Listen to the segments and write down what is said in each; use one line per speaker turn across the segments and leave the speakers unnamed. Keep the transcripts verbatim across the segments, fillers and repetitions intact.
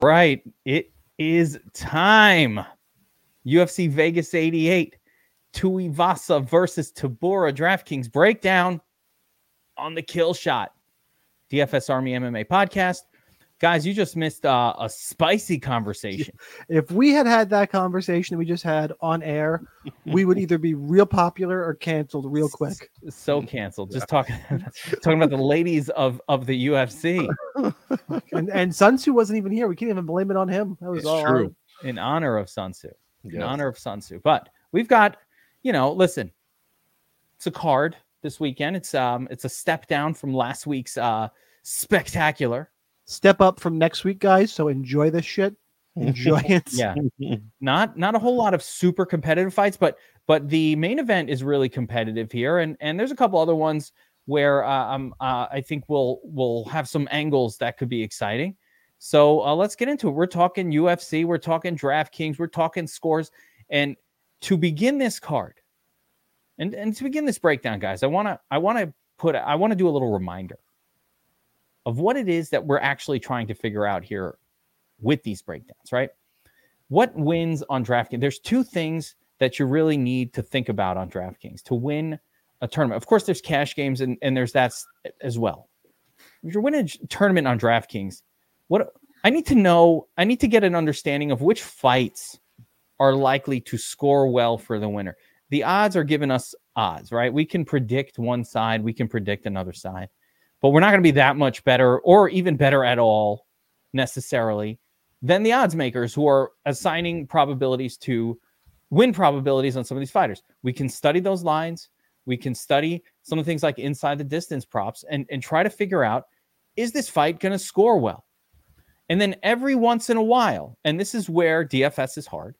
Right. It is time. U F C Vegas eighty-eight. Tuivasa versus Tabora. DraftKings breakdown on the Kill Shot. D F S Army M M A podcast. Guys, you just missed uh, a spicy conversation.
If we had had that conversation we just had on air, we would either be real popular or canceled real quick.
So canceled. Just talking talking about the ladies of, of the U F C.
and and Sun Tzu wasn't even here. We can't even blame it on him. That was
It's
all
true.
In honor of Sun Tzu. In
Yes.
honor of Sun Tzu. But we've got, you know, listen, it's a card this weekend. It's um it's a step down from last week's uh spectacular.
Step up from next week, guys. So enjoy this shit. Enjoy it.
Yeah. Not not a whole lot of super competitive fights, but but the main event is really competitive here, and and there's a couple other ones where uh, um uh, I think we'll we'll have some angles that could be exciting. So uh, let's get into it. We're talking U F C, we're talking DraftKings, we're talking scores, and to begin this card, and and to begin this breakdown, guys, I wanna I wanna put I want to do a little reminder of what it is that we're actually trying to figure out here with these breakdowns, right? What wins on DraftKings? There's two things that you really need to think about on DraftKings to win a tournament. Of course, there's cash games and, and there's that as well. If you're winning a tournament on DraftKings, what I need to know, I need to get an understanding of which fights are likely to score well for the winner. The odds are giving us odds, right? We can predict one side, we can predict another side, but we're not going to be that much better or even better at all necessarily than the odds makers who are assigning probabilities to win probabilities on some of these fighters. We can study those lines. We can study some of the things like inside the distance props and, and try to figure out, is this fight going to score well? And then every once in a while, and this is where D F S is hard,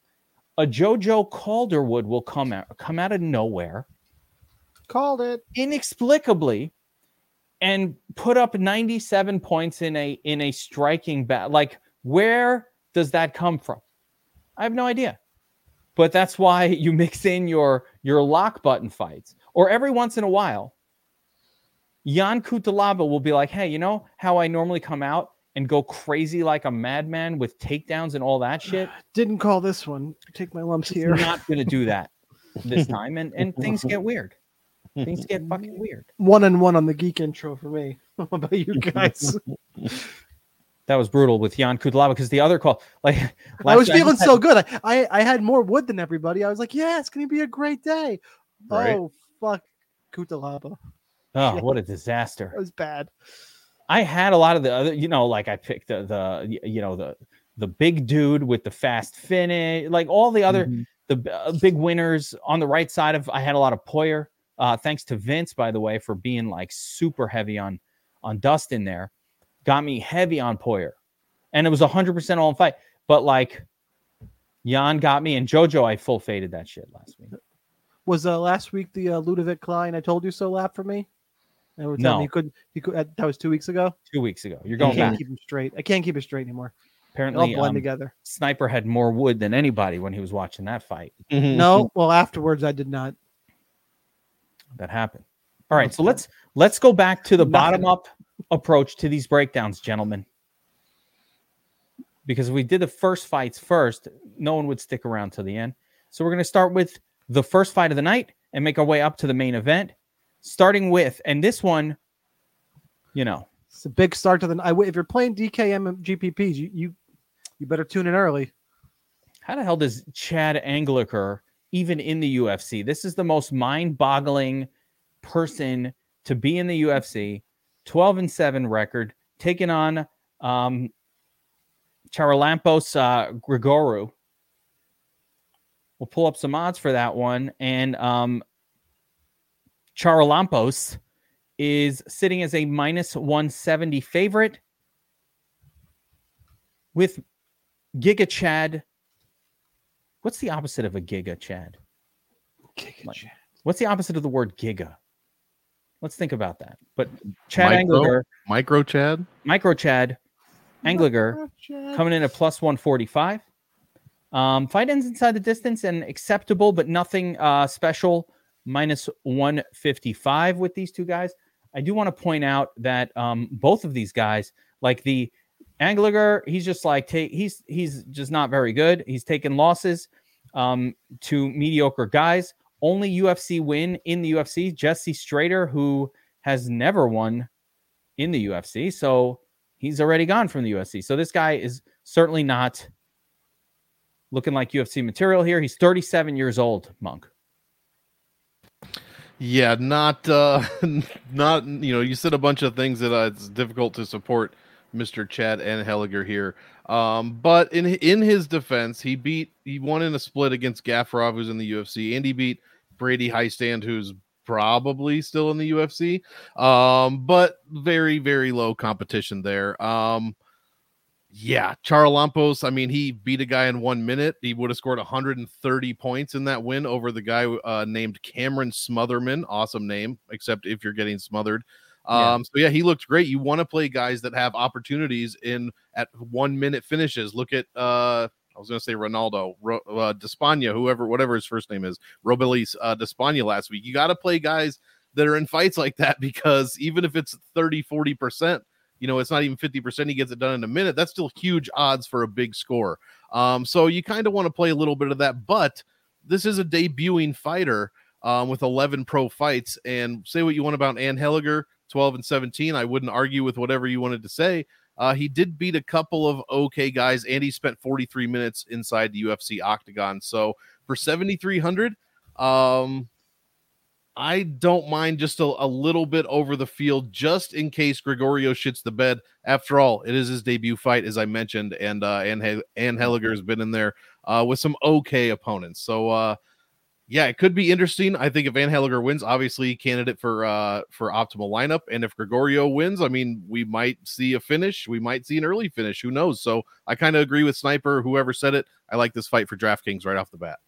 a JoJo Calderwood will come out, come out of nowhere.
Called it.
Inexplicably, and put up ninety-seven points in a in a striking battle. Like, where does that come from? I have no idea. But that's why you mix in your your lock button fights. Or every once in a while, Jan Kutalaba will be like, hey, you know how I normally come out and go crazy like a madman with takedowns and all that shit?
Didn't call this one. Take my lumps here.
He's not going to do that this time. And, and things get weird. Things get fucking weird.
One and one on the geek intro for me. What about you guys?
That was brutal with Jan Kutalaba because the other call, like,
I was feeling
had,
so good. I, I I had more wood than everybody. I was like, yeah, it's gonna be a great day.
Right.
Oh fuck, Kutalaba.
Oh,
Shit.
what a disaster!
That was bad.
I had a lot of the other, you know, like I picked the the you know the the big dude with the fast finish, like all the other mm-hmm. the uh, big winners on the right side of. I had a lot of Poirier. Uh, thanks to Vince, by the way, for being like super heavy on on Dustin there. Got me heavy on Poirier. And it was one hundred percent all in fight. But like, Jan got me, and JoJo, I full faded that shit last week.
Was uh, last week the uh, Ludovic Klein I told you so lap for me? And we're
no.
Me he could, he could, uh, that was two weeks ago?
Two weeks ago. You're going
I can't
back.
keep him straight. I can't keep it straight anymore.
Apparently,
all blend
um,
together.
Sniper had more wood than anybody when he was watching that fight.
No, well, afterwards I did not.
That happened. All right, so let's let's go back to the
Nothing.
bottom up approach to these breakdowns, gentlemen. Because if we did the first fights first, no one would stick around to the end. So we're going to start with the first fight of the night and make our way up to the main event, starting with, and this one, you know,
it's a big start to the night. If you're playing D K M G P Ps, you you, you better tune in early.
How the hell does Chad Angliker even in the U F C? This is the most mind-boggling person to be in the U F C. twelve and seven record, taking on um, Charalampos uh, Grigoru. We'll pull up some odds for that one. And um, Charalampos is sitting as a minus one seventy favorite with Giga Chad. What's the opposite of a Giga Chad?
Giga Chad.
What's the opposite of the word Giga? Let's think about that. But Chad
Micro,
Angliker,
Micro Chad,
Micro Chad Angliker coming in at plus one forty-five. Um, fight ends inside the distance and acceptable, but nothing uh, special. Minus one fifty-five with these two guys. I do want to point out that um, both of these guys, like the Angliger, he's just like take he's he's just not very good. He's taken losses um, to mediocre guys. Only U F C win in the U F C, Jesse Strader, who has never won in the U F C. So he's already gone from the U F C. So this guy is certainly not looking like U F C material here. He's thirty-seven years old, Monk.
Yeah, not, uh, not, you know, you said a bunch of things that uh, it's difficult to support Mister Chad Anheliger here. Um, but in in his defense, he beat, he won in a split against Gaffarov, who's in the U F C, and he beat Brady Highstand, who's probably still in the U F C. Um, but very, very low competition there. Um, Yeah, Charalampos, I mean, he beat a guy in one minute. He would have scored one hundred thirty points in that win over the guy uh, named Cameron Smotherman. Awesome name, except if you're getting smothered. Um, yeah. So, yeah, he looked great. You want to play guys that have opportunities in at one-minute finishes. Look at, uh, I was going to say Ronaldo, Ro, uh, Despania, whoever, whatever his first name is, Robelis uh, Despania last week. You got to play guys that are in fights like that because even if it's thirty, forty percent, you know, it's not even fifty percent. He gets it done in a minute. That's still huge odds for a big score. Um, so you kind of want to play a little bit of that, but this is a debuting fighter um, with eleven pro fights. And say what you want about Anheliger, twelve and seventeen. I wouldn't argue with whatever you wanted to say. Uh, he did beat a couple of okay guys, and he spent forty-three minutes inside the U F C octagon. So for seventy-three hundred, um, I don't mind just a, a little bit over the field just in case Gregorio shits the bed. After all, it is his debut fight, as I mentioned, and uh, Anheliger has been in there uh, with some okay opponents. So, uh, yeah, it could be interesting. I think if Anheliger wins, obviously candidate for uh, for optimal lineup. And if Gregorio wins, I mean, we might see a finish. We might see an early finish. Who knows? So I kind of agree with Sniper, whoever said it. I like this fight for DraftKings right off the bat.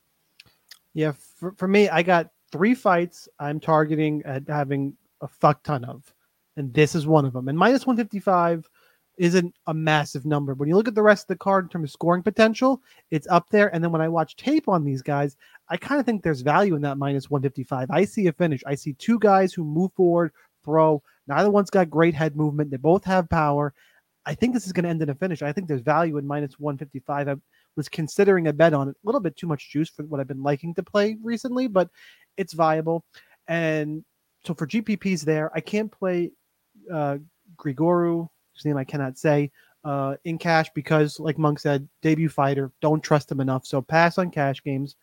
Yeah, for, for me, I got three fights I'm targeting at having a fuck ton of, and this is one of them. And minus one fifty-five isn't a massive number. When you look at the rest of the card in terms of scoring potential, it's up there. And then when I watch tape on these guys, I kind of think there's value in that minus one fifty-five. I see a finish. I see two guys who move forward, throw. Neither one's got great head movement. They both have power. I think this is going to end in a finish. I think there's value in minus one fifty-five. I was considering a bet on it. A little bit too much juice for what I've been liking to play recently, but it's viable. And so for G P Ps there, I can't play uh, Grigoru, whose name I cannot say, uh, in cash because, like Monk said, debut fighter, don't trust him enough. So pass on cash games.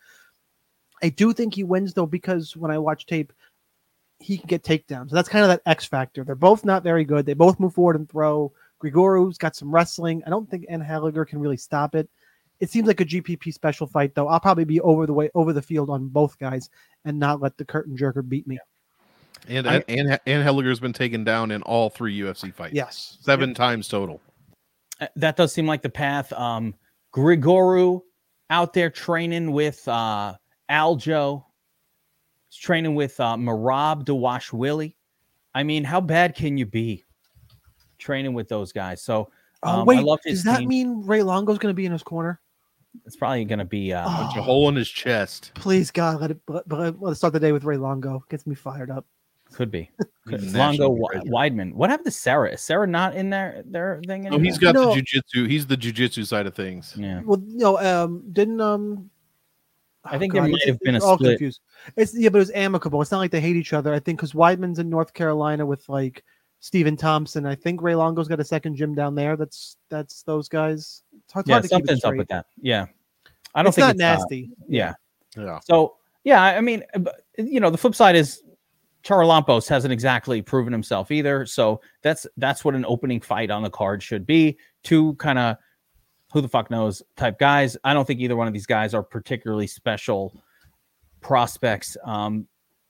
I do think he wins, though, because when I watch tape, he can get takedowns. So that's kind of that X factor. They're both not very good. They both move forward and throw. Grigoru's got some wrestling. I don't think Anheliger can really stop it. It seems like a G P P special fight, though. I'll probably be over the way over the field on both guys and not let the curtain jerker beat me.
And I, and Anheliger's been taken down in all three U F C fights.
Yes,
seven
yep.
times total.
That does seem like the path. Um, Grigoru out there training with uh, Aljo. He's training with uh, Merab Dawashvili. I mean, how bad can you be training with those guys? So, um,
oh, wait,
I love his
does that
team.
mean Ray Longo's going to be in his corner?
It's probably going to be uh,
oh, a hole in his chest.
Please, God, let it. Let, let, let's start the day with Ray Longo. Gets me fired up.
Could be. Could. Longo Weidman. What happened to Sarah? Is Sarah not in there? Their thing?
No, he's got no. the jujitsu. He's the jujitsu side of things.
Yeah.
Well, no, um, didn't um.
I think
oh,
there
God,
might have been a
all
split.
Confused. It's yeah, but it was amicable. It's not like they hate each other. I think because Weidman's in North Carolina with like Stephen Thompson. I think Ray Longo's got a second gym down there. That's that's those guys. It's hard, it's
yeah,
hard to keep it
something's
straight.
up with that. Yeah, I don't
it's
think
not
it's
nasty.
Uh, yeah,
yeah.
So yeah, I mean, you know, the flip side is Charalampos hasn't exactly proven himself either. So that's that's what an opening fight on the card should be. Two kind of who the fuck knows type guys. I don't think either one of these guys are particularly special prospects um,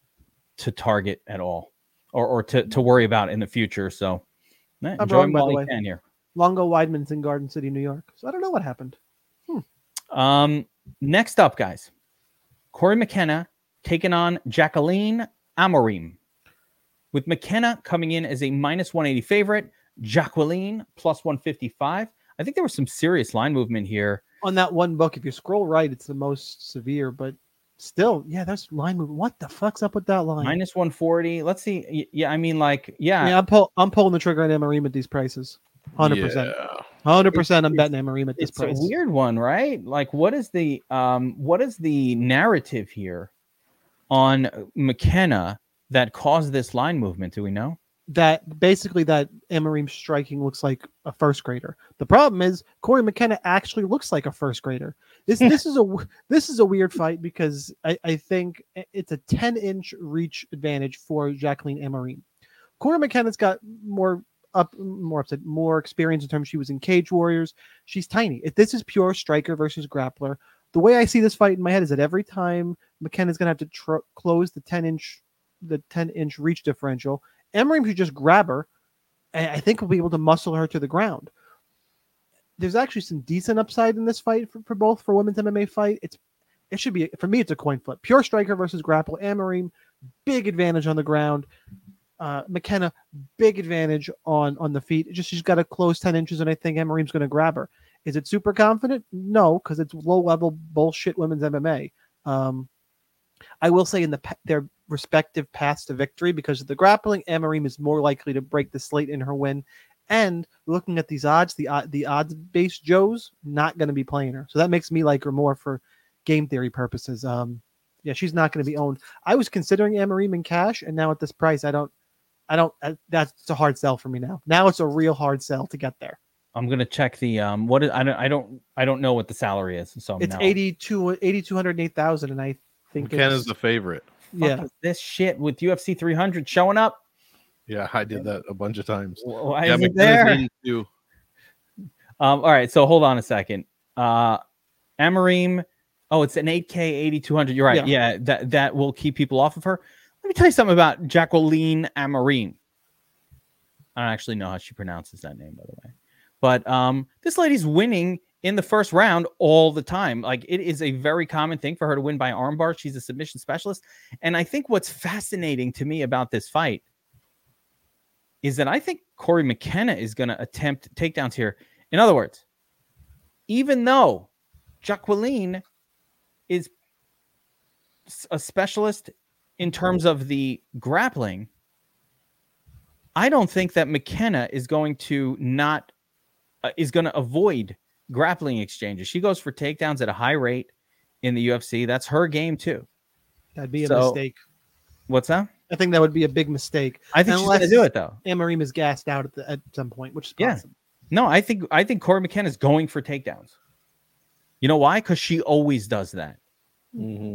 to target at all or, or to, to worry about in the future. So eh,
I'm
enjoy
wrong,
them
by
while
the
you
way.
can here.
Longo Weidman's in Garden City, New York. So I don't know what happened.
Hmm. Um, next up, guys, Corey McKenna taking on Jacqueline Amorim, with McKenna coming in as a minus one eighty favorite, Jacqueline plus one fifty-five. I think there was some serious line movement here.
On that one book, if you scroll right, it's the most severe, but still, yeah, there's line movement. What the fuck's up with that line?
minus one forty. Let's see. Yeah, I mean, like, yeah.
Yeah, I'm, pull, I'm pulling the trigger on Amorim at these prices. Hundred percent.
Yeah.
Hundred percent. I'm
It's-
betting Amarim at this
It's
price.
a weird one, right? Like, what is the um, what is the narrative here on McKenna that caused this line movement? Do we know?
That basically that Amarim striking looks like a first grader. The problem is Corey McKenna actually looks like a first grader. This this is a this is a weird fight because I, I think it's a ten inch reach advantage for Jacqueline Amarim. Corey McKenna's got more up more upset more experience in terms she was in Cage Warriors. She's tiny. If this is pure striker versus grappler, the way I see this fight in my head is that every time McKenna's gonna have to tr- close the ten inch the ten inch reach differential, Amarim should just grab her, and I think we'll be able to muscle her to the ground. There's actually some decent upside in this fight for, for both for women's M M A fight. It's it should be for me. It's a coin flip. Pure striker versus grapple. Amarim, big advantage on the ground. Uh, McKenna, big advantage on on the feet. It's just she's got to close ten inches, and I think Amarim's going to grab her. Is it super confident? No, because it's low level bullshit women's M M A. Um, I will say in the their respective paths to victory, because of the grappling, Amarim is more likely to break the slate in her win. And looking at these odds, the the odds based Joes not going to be playing her, so that makes me like her more for game theory purposes. Um, yeah, she's not going to be owned. I was considering Amarim in cash, and now at this price, I don't, I don't. Uh, that's a hard sell for me now. Now it's a real hard sell to get there.
I'm gonna check the um. What is, I don't I don't I don't know what the salary is. So I'm
It's
now,
eighty-two, eighty-two hundred eight thousand, and I think
McKenna's
it's,
the favorite.
Fuck
yeah.
is this shit with U F C three hundred showing up.
Yeah, I did that a bunch of times.
Why
yeah,
is it
McKenna's
there?
eighty-two.
Um, all right, so hold on a second. Uh, Amarim, oh, it's an eight K eighty-two hundred. You're right. Yeah. yeah, that that will keep people off of her. Let me tell you something about Jacqueline Amarim. I don't actually know how she pronounces that name, by the way. But um, this lady's winning in the first round all the time. Like, it is a very common thing for her to win by armbar. She's a submission specialist. And I think what's fascinating to me about this fight is that I think Corey McKenna is going to attempt takedowns here. In other words, even though Jacqueline is a specialist in terms of the grappling, I don't think that McKenna is going to not uh, is going to avoid grappling exchanges. She goes for takedowns at a high rate in the U F C. That's her game too.
That'd be a
So-
mistake.
What's that?
I think that would be a big mistake.
I think she's going to
Unless
do it though.
Amarim is gassed out at, the, at some point, which is
Yeah.
possible.
No, I think I think Corey McKenna is going for takedowns. You know why? Because she always does that.
Mm-hmm.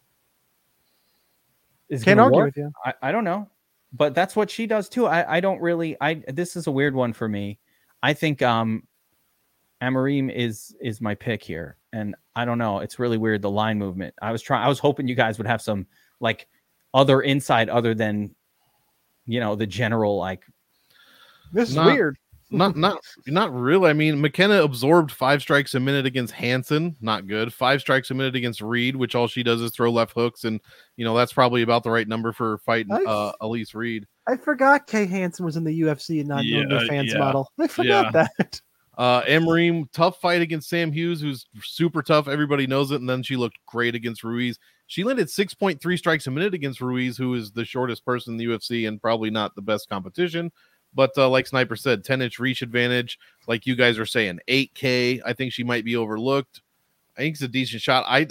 Is it
Can't
gonna
argue
work?
with you.
I, I don't know, but that's what she does too. I, I don't really. I this is a weird one for me. I think um, Amarim is is my pick here, and I don't know. It's really weird, the line movement. I was trying. I was hoping you guys would have some like other insight other than, you know, the general like.
This is
Not-
weird.
Not not not really. I mean, McKenna absorbed five strikes a minute against Hansen, not good. Five strikes a minute against Reed, which all she does is throw left hooks, and you know that's probably about the right number for fighting
I-
uh, Elise Reed.
I forgot Kay Hansen was in the U F C and not known
Yeah,
their fans
yeah.
model. I forgot that.
Uh, Amarim, tough fight against Sam Hughes, who's super tough. Everybody knows it, and then she looked great against Ruiz. She landed six point three strikes a minute against Ruiz, who is the shortest person in the U F C and probably not the best competition. But uh, like Sniper said, ten inch reach advantage, like you guys are saying, eight K. I think she might be overlooked. I think it's a decent shot. I,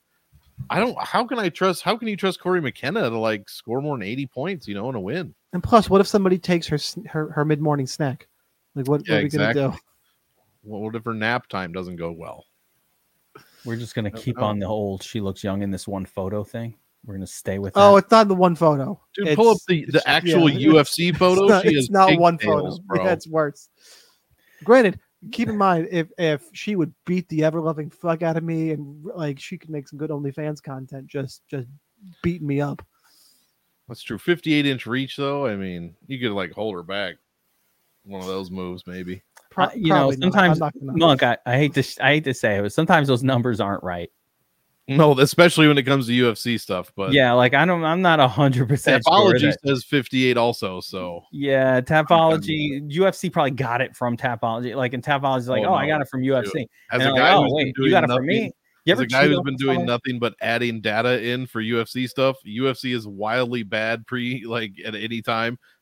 I don't. How can I trust? How can you trust Corey McKenna to like score more than eighty points? You know, in a win.
And plus, what if somebody takes her sn- her, her mid morning snack? Like, what,
Yeah,
what are we
exactly.
gonna do?
Well, what if her nap time doesn't go well?
We're just gonna
don't
keep
know.
on the old "she looks young" in this one photo thing. We're gonna stay with that.
Oh, it's not the one photo.
Dude,
It's-
pull up the, the
it's-
actual
yeah,
U F C photo.
It's not,
she
it's
has
not one photo.
pigtails, bro.
Yeah, it's worse. Granted, keep in mind if if she would beat the ever loving fuck out of me and like she could make some good OnlyFans content, just just beating me up.
That's true. fifty-eight inch reach, though. I mean, you could like hold her back. One of those moves, maybe.
Pro-
Uh, you know,
probably not.
sometimes
I'm not gonna-
look, I, I hate to sh- I hate to say it, but sometimes those numbers aren't right.
No, especially when it comes to U F C stuff. But
Yeah, like I don't, I'm not a hundred percent sure.
Tapology
that-
says fifty-eight also. So
Yeah, Tapology, U F C probably got it from Tapology. Like, in Tapology's like,
Oh,
oh, I
no,
got it from U F C.
as
And
a
they're
guy
like, oh,
who's been
wait,
doing
you got it
nothing,
from me? You
as
ever
a guy
cheat
who's
on
been doing
someone?
nothing but adding data in for U F C stuff, U F C is wildly bad pre like at any time.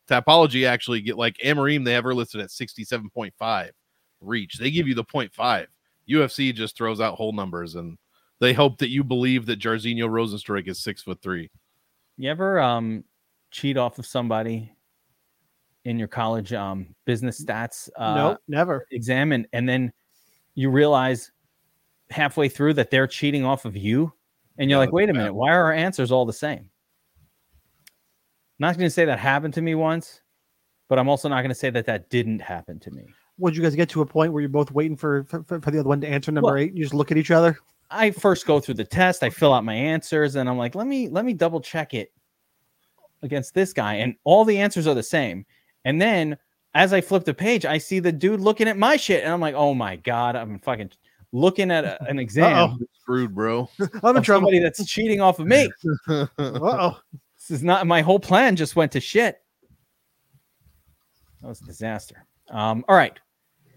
Tapology actually get like Amarim, they have her listed at sixty-seven point five reach. They give you the zero point five. U F C just throws out whole numbers, and they hope that you believe that Jairzinho Rozenstruik is six foot three.
You ever um cheat off of somebody in your college um business stats uh
Nope, never.
exam, and, and then you realize halfway through that they're cheating off of you, and you're
Yeah,
like, wait a
bad.
minute, why are our answers all the same? Not going to say that happened to me once, but I'm also not going to say that that didn't happen to me.
Would you guys get to a point where you're both waiting for for, for the other one to answer number
Well,
eight? You just look at each other.
I first go through the test, I fill out my answers, and I'm like, let me let me double check it against this guy, and all the answers are the same. And then as I flip the page, I see the dude looking at my shit, and I'm like, oh my god, I'm fucking looking at a, an exam
Uh-oh.
Screwed, bro.
I'm in
of
trouble.
somebody that's cheating off of me.
Uh-oh.
This is not, my whole plan just went to shit. That was a disaster. Um, all right.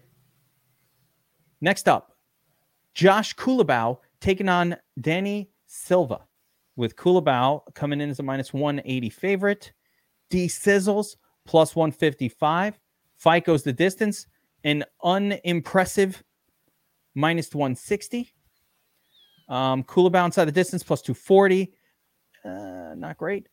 Next up, Josh Kulabau taking on Danny Silva, with Kulabau coming in as a minus one eighty favorite. D Sizzles plus one fifty-five. Fight goes the distance. An unimpressive minus one sixty. Um, Kulabau inside the distance plus two forty. Uh, not great.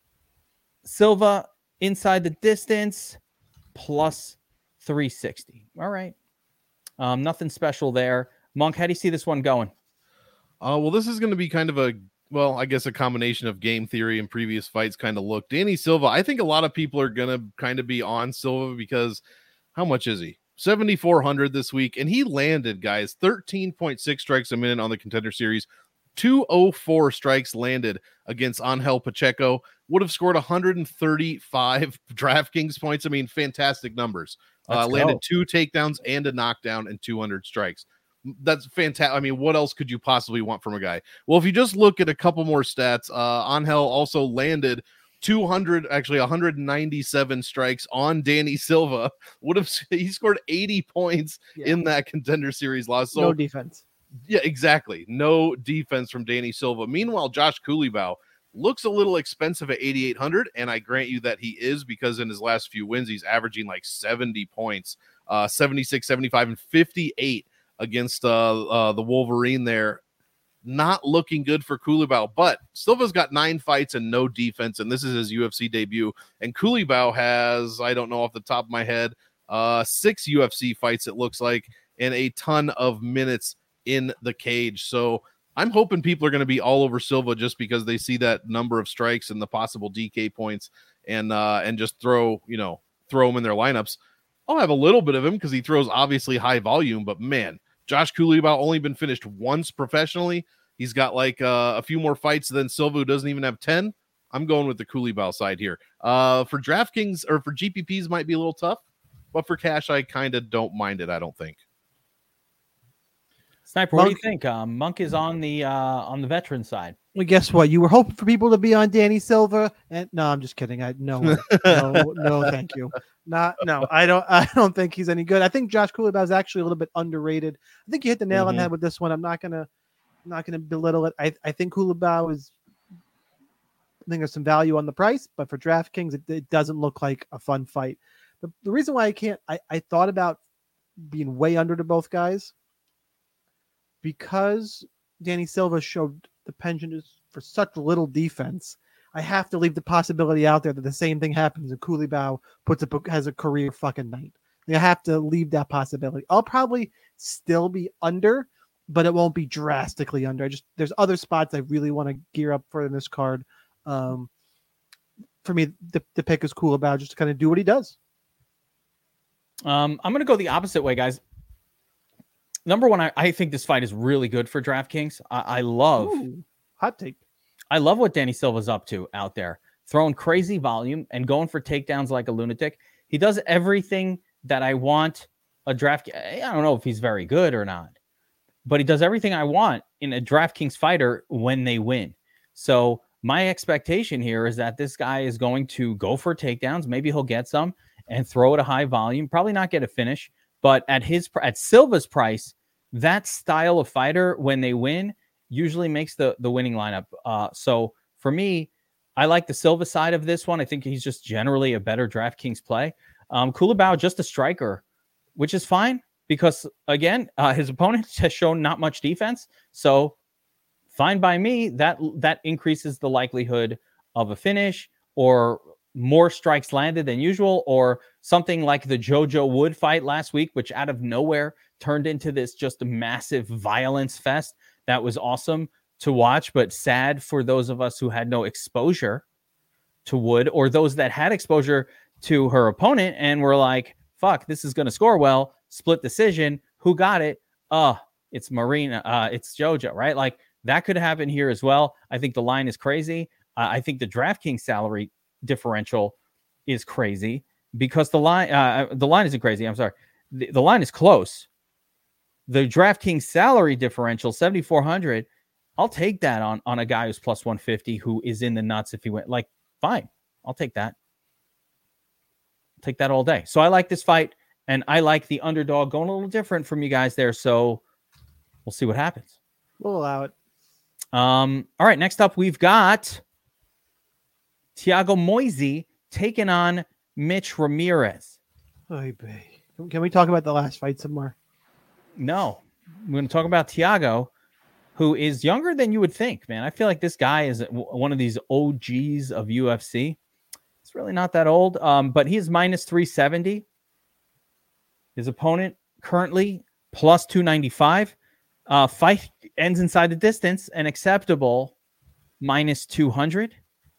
Silva inside the distance plus three sixty. All right. Um, nothing special there. Monk, how do you see this one going?
Uh, well, this is going to be kind of a, well, I guess a combination of game theory and previous fights kind of look. Danny Silva, I think a lot of people are going to kind of be on Silva because how much is he? seventy-four hundred this week. And he landed, guys, thirteen point six strikes a minute on the Contender Series. two oh four strikes landed against Angel Pacheco. Would have scored one hundred thirty-five DraftKings points. I mean, fantastic numbers. Uh, landed two takedowns and a knockdown and two hundred strikes. That's fantastic. I mean, what else could you possibly want from a guy? Well, if you just look at a couple more stats, uh, Angel also landed two hundred, actually one hundred ninety-seven strikes on Danny Silva. Would have he scored eighty points
Yeah.
in that Contender Series loss. So
No defense.
yeah, exactly. No defense from Danny Silva. Meanwhile, Josh Kulabau looks a little expensive at eighty-eight hundred, and I grant you that he is, because in his last few wins, he's averaging like seventy points, uh, seventy-six, seventy-five, and fifty-eight against uh, uh, the Wolverine there. Not looking good for Kulabau, but Silva's got nine fights and no defense, and this is his U F C debut. And Kulabau has, I don't know off the top of my head, uh, six U F C fights, it looks like, and a ton of minutes in the cage. So I'm hoping people are going to be all over Silva just because they see that number of strikes and the possible D K points, and uh, and just throw, you know, throw him in their lineups. I'll have a little bit of him because he throws obviously high volume, but man, Josh Kulabau only been finished once professionally. He's got like uh, a few more fights than Silva, who doesn't even have ten. I'm going with the Kulabau side here. Uh, for DraftKings or for G P Ps might be a little tough, but for cash, I kind of don't mind it. I don't think.
Sniper, what do you think? Um, Monk is on the uh, on the veteran side.
Well, guess what? You were hoping for people to be on Danny Silva, and no, I'm just kidding. I no, way. no, no, thank you. Not no. I don't. I don't think he's any good. I think Josh Kulabau is actually a little bit underrated. I think you hit the nail
Mhm.
on the head with this one. I'm not gonna, I'm not gonna belittle it. I I think Kulabau is. I think there's some value on the price, but for DraftKings, it, it doesn't look like a fun fight. The, the reason why I can't, I, I thought about being way under to both guys because Danny Silva showed the penchant is for such little defense. I have to leave the possibility out there that the same thing happens and Kulabau puts up has a career fucking night. I have to leave that possibility. I'll probably still be under, but it won't be drastically under. I just there's other spots I really want to gear up for in this card. Um, for me, the, the pick is Kulabau just to kind of do what he does.
Um, I'm going to go the opposite way, guys. Number one, I, I think this fight is really good for DraftKings. I, I love,
Ooh, hot take.
I love what Danny Silva's up to out there, throwing crazy volume and going for takedowns like a lunatic. He does everything that I want a draft. I don't know if he's very good or not, but he does everything I want in a DraftKings fighter when they win. So my expectation here is that this guy is going to go for takedowns. Maybe he'll get some and throw at a high volume, probably not get a finish, but at his, at Silva's price, that style of fighter when they win usually makes the, the winning lineup. Uh, so for me, I like the Silva side of this one. I think he's just generally a better DraftKings play. Um, Kulabau, just a striker, which is fine because, again, uh, his opponent has shown not much defense. So fine by me. That that increases the likelihood of a finish or more strikes landed than usual, or something like the JoJo Wood fight last week, which out of nowhere turned into this just massive violence fest. That was awesome to watch, but sad for those of us who had no exposure to Wood, or those that had exposure to her opponent and were like, fuck, this is going to score well. Split decision. Who got it? Uh, it's Marina. Uh, it's JoJo, right? Like that could happen here as well. I think the line is crazy. Uh, I think the DraftKings salary differential is crazy because the line uh, the line isn't crazy. I'm sorry. The, the line is close. The DraftKings salary differential, seventy-four hundred. I'll take that on, on a guy who's plus one fifty who is in the nuts if he went. Like, fine. I'll take that. I'll take that all day. So I like this fight, and I like the underdog going a little different from you guys there. So we'll see what happens.
We'll allow it.
Um, all right, next up, we've got Thiago Moisés taking on Mitch Ramirez.
Oy vey. Can we talk about the last fight some more?
No. We're going to talk about Thiago, who is younger than you would think, man. I feel like this guy is one of these O Gs of U F C. It's really not that old, um, but he's minus three seventy. His opponent currently plus two ninety-five. Uh, fight ends inside the distance, an acceptable minus two hundred.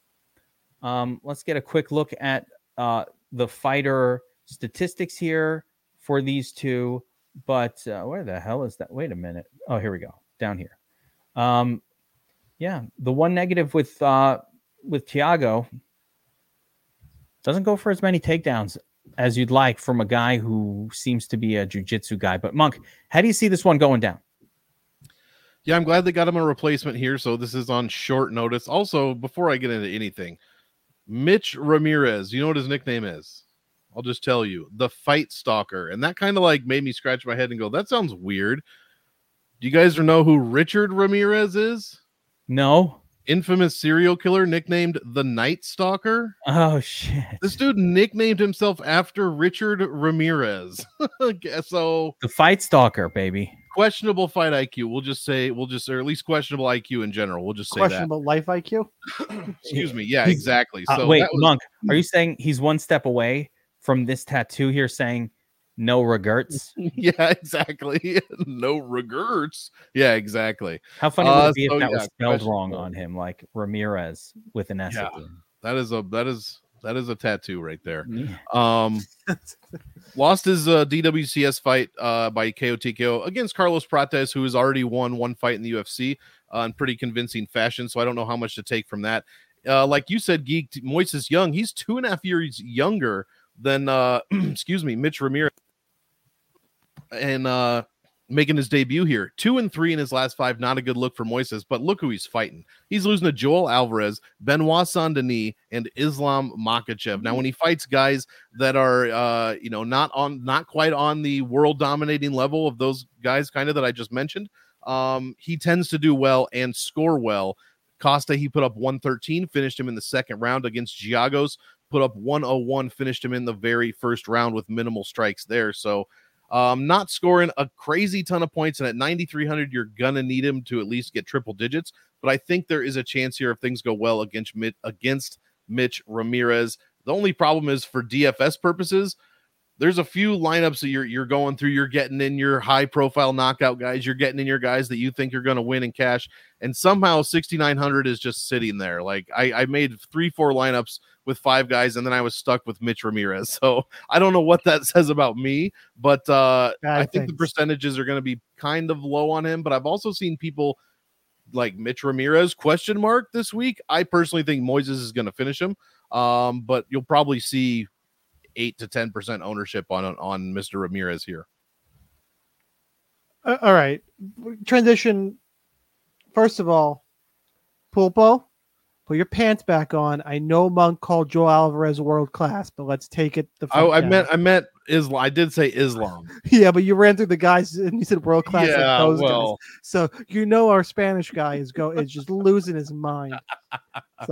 Um, let's get a quick look at uh, the fighter statistics here for these two. But uh, where the hell is that? Wait a minute. Oh, here we go. Down here. Um, yeah, the one negative with uh, with Thiago doesn't go for as many takedowns as you'd like from a guy who seems to be a jiu-jitsu guy. But Monk, how do you see this one going down?
Yeah, I'm glad they got him a replacement here. So this is on short notice. Also, before I get into anything, Mitch Ramirez, you know what his nickname is? I'll just tell you, the Fight Stalker. And that kind of like made me scratch my head and go, that sounds weird. Do you guys know who Richard Ramirez is?
No.
Infamous serial killer nicknamed the Night Stalker.
Oh, shit.
This dude nicknamed himself after Richard Ramirez. So
the Fight Stalker, baby.
Questionable fight I Q. We'll just say, we'll just, or at least questionable I Q in general. We'll just say
questionable
that.
life I Q.
Excuse me. Yeah, exactly. So
uh, wait,
was...
Monk, are you saying he's one step away from this tattoo here saying no regrets?
Yeah, exactly. No regrets. Yeah, exactly.
How funny would
uh,
it be
so,
if that
yeah,
was spelled wrong on him, like Ramirez with an S?
Yeah, that is a that is that is a tattoo right there.
Yeah.
Um, lost his uh, D W C S fight uh, by K O T K O against Carlos Prates, who has already won one fight in the U F C uh, in pretty convincing fashion. So I don't know how much to take from that. Uh, like you said, Geek, Moises Young, he's two and a half years younger than uh, excuse me, Mitch Ramirez. And uh, making his debut here, two and three in his last five. Not a good look for Moises, but look who he's fighting. He's losing to Joel Alvarez, Benoit Saint-Denis, and Islam Makhachev. Now, when he fights guys that are, uh, you know, not on, not quite on the world dominating level of those guys, kind of that I just mentioned, um, he tends to do well and score well. Costa, he put up one thirteen, finished him in the second round against Giagos. Put up one oh one, finished him in the very first round with minimal strikes there. So. Um, not scoring a crazy ton of points, and at ninety-three hundred, you're gonna need him to at least get triple digits. But I think there is a chance here if things go well against against Mitch Ramirez. The only problem is for D F S purposes, there's a few lineups that you're you're going through. You're getting in your high profile knockout guys. You're getting in your guys that you think you're going to win in cash, and somehow sixty-nine hundred is just sitting there. Like I, I made three, four lineups with five guys, and then I was stuck with Mitch Ramirez. So I don't know what that says about me, but uh, I think the percentages are going to be kind of low on him. But I've also seen people like Mitch Ramirez question mark this week. I personally think Moises is going to finish him, um, but you'll probably see eight to ten percent ownership on on Mister Ramirez here.
Uh, all right, transition. First of all, Pulpo, put your pants back on. I know Monk called Joe Alvarez world class, but let's take it. The
I, I meant I meant Islam. I did say Islam.
Yeah, but you ran through the guys and you said world class.
Yeah,
like those
well,
guys. So you know our Spanish guy is go is just losing his mind. So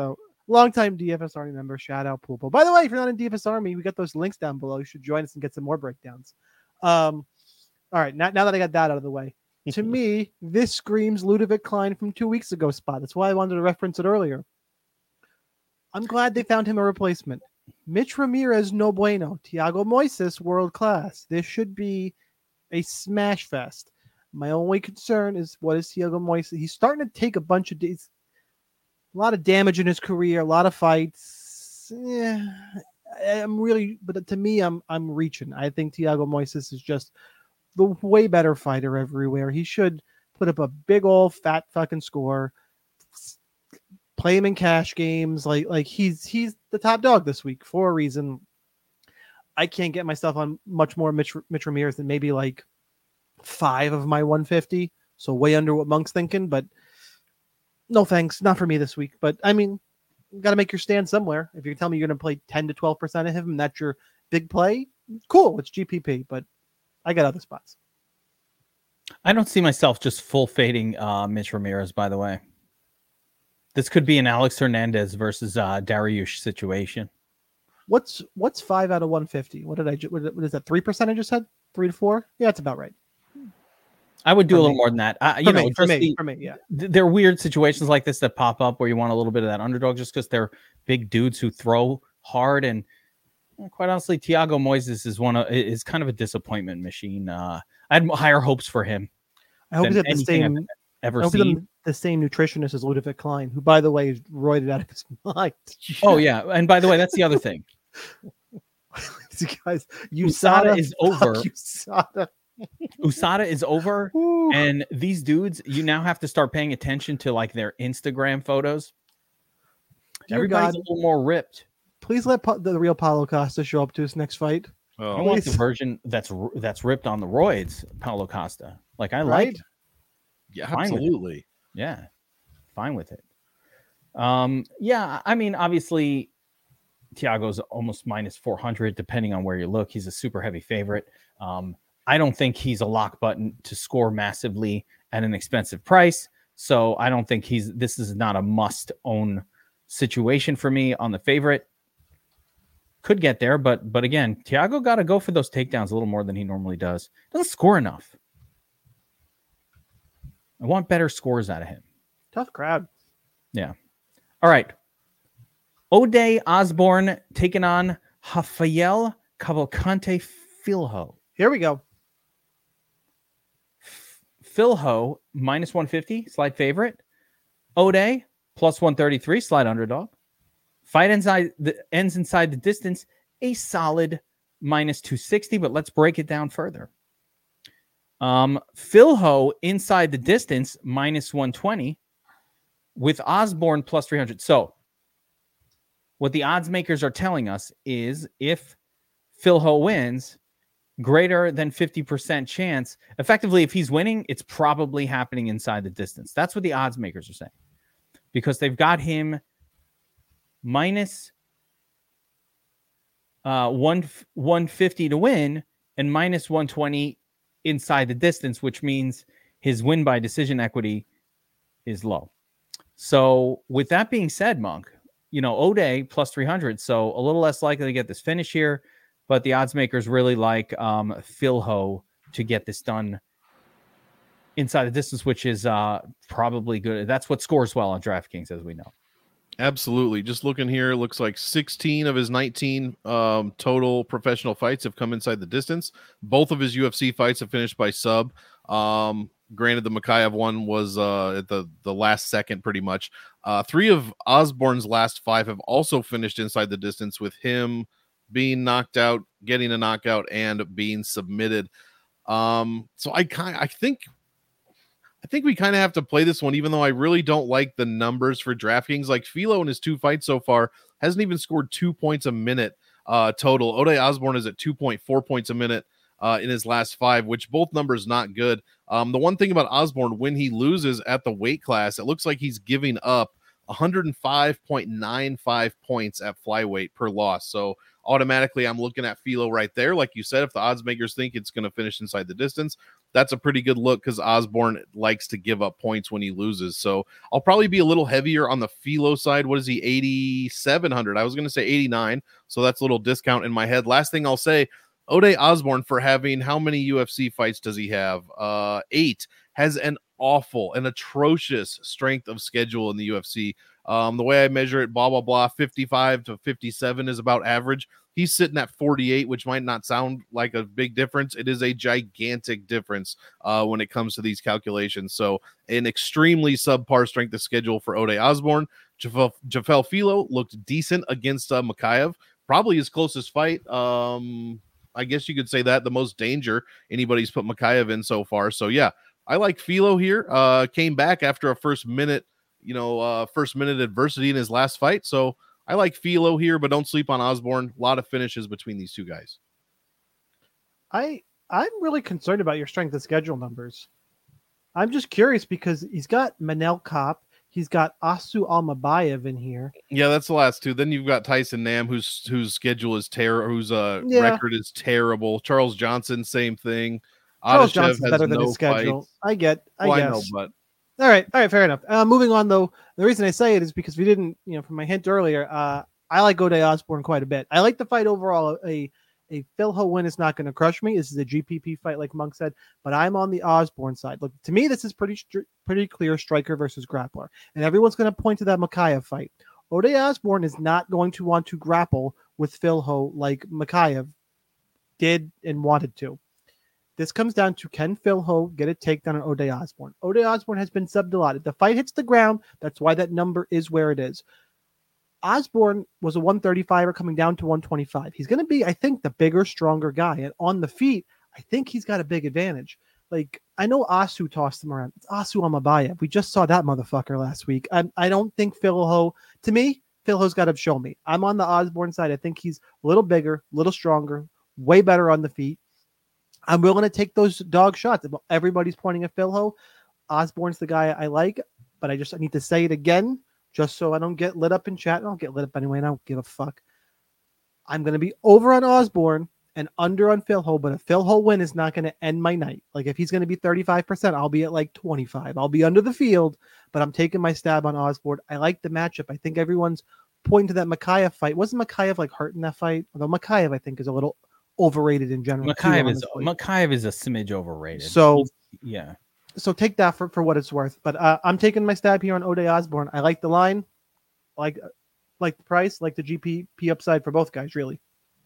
Longtime D F S Army member, shout out Pulpo. By the way, if you're not in D F S Army, we got those links down below. You should join us and get some more breakdowns. Um, all right, now, now that I got that out of the way, to me, this screams Ludovic Klein from two weeks ago spot. That's why I wanted to reference it earlier. I'm glad they found him a replacement. Mitch Ramirez, no bueno. Thiago Moises, world class. This should be a smash fest. My only concern is what is Thiago Moises? He's starting to take a bunch of days. A lot of damage in his career, a lot of fights. Yeah, I'm really, but to me, I'm I'm reaching. I think Thiago Moises is just the way better fighter everywhere. He should put up a big old fat fucking score. Play him in cash games, like like he's he's the top dog this week for a reason. I can't get myself on much more Mitch, Mitch Ramirez than maybe like five of my one fifty, so way under what Monk's thinking, but. No thanks, not for me this week. But I mean, you got to make your stand somewhere. If you tell me you're going to play ten to twelve percent of him and that's your big play, cool, it's G P P. But I got other spots.
I don't see myself just full fading uh, Mitch Ramirez, by the way. This could be an Alex Hernandez versus uh, Dariush situation.
What's what's five out of one fifty? What did I? What is that? Three percent? I just said three to four. Yeah, that's about right.
I would do
for
a little
me.
more than that. Uh, you
for
know,
me, for me,
the,
for me, yeah.
Th- there are weird situations like this that pop up where you want a little bit of that underdog just because they're big dudes who throw hard. And quite honestly, Thiago Moises is one of is kind of a disappointment machine. Uh, I had higher hopes for him.
I hope he's at the same.
I've ever
I hope
seen.
he's the same nutritionist as Ludovic Klein, who, by the way, is roided out of his mind.
Oh yeah, and by the way, that's the other thing.
Guys,
U S A
USADA
D is over.
U S A D A.
U S A D A is over,
Ooh.
and these dudes, you now have to start paying attention to like their Instagram photos.
Dear
Everybody's
God,
a little more ripped.
please let pa- the real Paulo Costa show up to his next fight.
Oh,
I want the
please.
version that's r- that's ripped on the roids, Paulo Costa. Like I like,
Right?
it.
yeah,
Fine with it.
absolutely.
Yeah, fine with it. Um, yeah, I mean, obviously, Thiago's almost minus four hundred, depending on where you look. He's a super heavy favorite. Um, I don't think he's a lock button to score massively at an expensive price. So I don't think he's, this is not a must own situation for me on the favorite. Could get there, but, but again, Thiago got to go for those takedowns a little more than he normally does. Doesn't score enough. I want better scores out of him.
Tough crowd.
Yeah. All right. O'Day Osborne taking on Rafael Cavalcante Filho.
Here we go.
Filho minus one fifty, slide favorite. O'Day plus one thirty-three, slide underdog. Fight inside the ends inside the distance, a solid minus two sixty, but let's break it down further. Um, Filho inside the distance minus one twenty with Osborne plus three hundred. So what the odds makers are telling us is if Filho wins, greater than fifty percent chance. Effectively, if he's winning, it's probably happening inside the distance. That's what the odds makers are saying. Because they've got him minus uh, one, one fifty to win and minus one twenty inside the distance, which means his win by decision equity is low. So with that being said, Monk, you know, O'Day plus three hundred, so a little less likely to get this finish here. But the odds makers really like um, Filho to get this done inside the distance, which is uh, probably good. That's what scores well on DraftKings, as we know.
Absolutely. Just looking here, it looks like sixteen of his nineteen um, total professional fights have come inside the distance. Both of his U F C fights have finished by sub. Um, granted, the Makayev one was uh, at the, the last second pretty much. Uh, three of Osborne's last five have also finished inside the distance, with him being knocked out, getting a knockout, and being submitted. Um, so I kind I think I think we kind of have to play this one, even though I really don't like the numbers for DraftKings. Like Filho in his two fights so far hasn't even scored two points a minute uh, total. O'Day Osborne is at two point four points a minute uh, in his last five, which both numbers not good. Um, the one thing about Osborne, when he loses at the weight class, it looks like he's giving up one oh five point nine five points at flyweight per loss. So automatically I'm looking at Filho right there. Like you said, if the odds makers think it's going to finish inside the distance, that's a pretty good look because Osborne likes to give up points when he loses. So I'll probably be a little heavier on the Philo side. What is he? eighty-seven hundred. I was going to say eighty-nine. So that's a little discount in my head. Last thing I'll say, Ode Osborne, for having how many U F C fights does he have? Uh, eight. Has an awful and atrocious strength of schedule in the U F C. Um, the way I measure it, blah, blah, blah, fifty-five to fifty-seven is about average. He's sitting at forty-eight, which might not sound like a big difference. It is a gigantic difference uh, when it comes to these calculations. So an extremely subpar strength of schedule for Ode Osborne. Jafel, Jafel Philo looked decent against uh, Makayev. Probably his closest fight. Um, I guess you could say that the most danger anybody's put Makayev in so far. So yeah, I like Philo here. Uh, came back after a first minute, you know, uh, first minute adversity in his last fight. So I like Philo here, but don't sleep on Osborne. A lot of finishes between these two guys.
I I'm really concerned about your strength of schedule numbers. I'm just curious because he's got Manel Kopp, he's got Asu Almabayev in here.
Yeah, that's the last two. Then you've got Tyson Nam, whose whose schedule is terrible, whose uh,
Yeah.
record is terrible. Charles Johnson, same thing.
Charles
Adeshev
Johnson's
has
better than
no
his schedule.
fights.
I get, I
Well,
guess.
I know, but
All right, all right, fair enough. Uh, moving on, though, the reason I say it is because we didn't, you know, from my hint earlier, uh, I like Ode Osborne quite a bit. I like the fight overall. A a Phil Ho win is not going to crush me. This is a G P P fight, like Monk said, but I'm on the Osborne side. Look, to me, this is pretty str- pretty clear striker versus grappler, and everyone's going to point to that Makayev fight. Ode Osborne is not going to want to grapple with Phil Ho like Makayev did and wanted to. This comes down to, can Phil Ho get a takedown on Ode Osborne? Ode Osborne has been subbed a lot. If the fight hits the ground, that's why that number is where it is. Osborne was a one thirty-five-er coming down to one twenty-five. He's going to be, I think, the bigger, stronger guy. And on the feet, I think he's got a big advantage. Like, I know Asu tossed him around. It's Asu Almabayev. We just saw that motherfucker last week. I, I don't think Phil Ho, to me, Phil Ho's got to show me. I'm on the Osborne side. I think he's a little bigger, a little stronger, way better on the feet. I'm willing to take those dog shots. Everybody's pointing at Phil Ho. Osborne's the guy I like, but I just I need to say it again just so I don't get lit up in chat. I don't get lit up anyway, and I don't give a fuck. I'm going to be over on Osborne and under on Phil Ho, but a Phil Ho win is not going to end my night. Like, if he's going to be thirty-five percent, I'll be at like twenty-five. I'll be under the field, but I'm taking my stab on Osborne. I like the matchup. I think everyone's pointing to that Makayev fight. Wasn't Makayev like hurt in that fight? Although Makayev, I think, is a little overrated in general.
Makayev
too,
is Makayev is a smidge overrated.
So
He's, yeah.
So take that for, for what it's worth. But uh, I'm taking my stab here on Ode Osborne. I like the line, like like the price, like the G P P upside for both guys, really.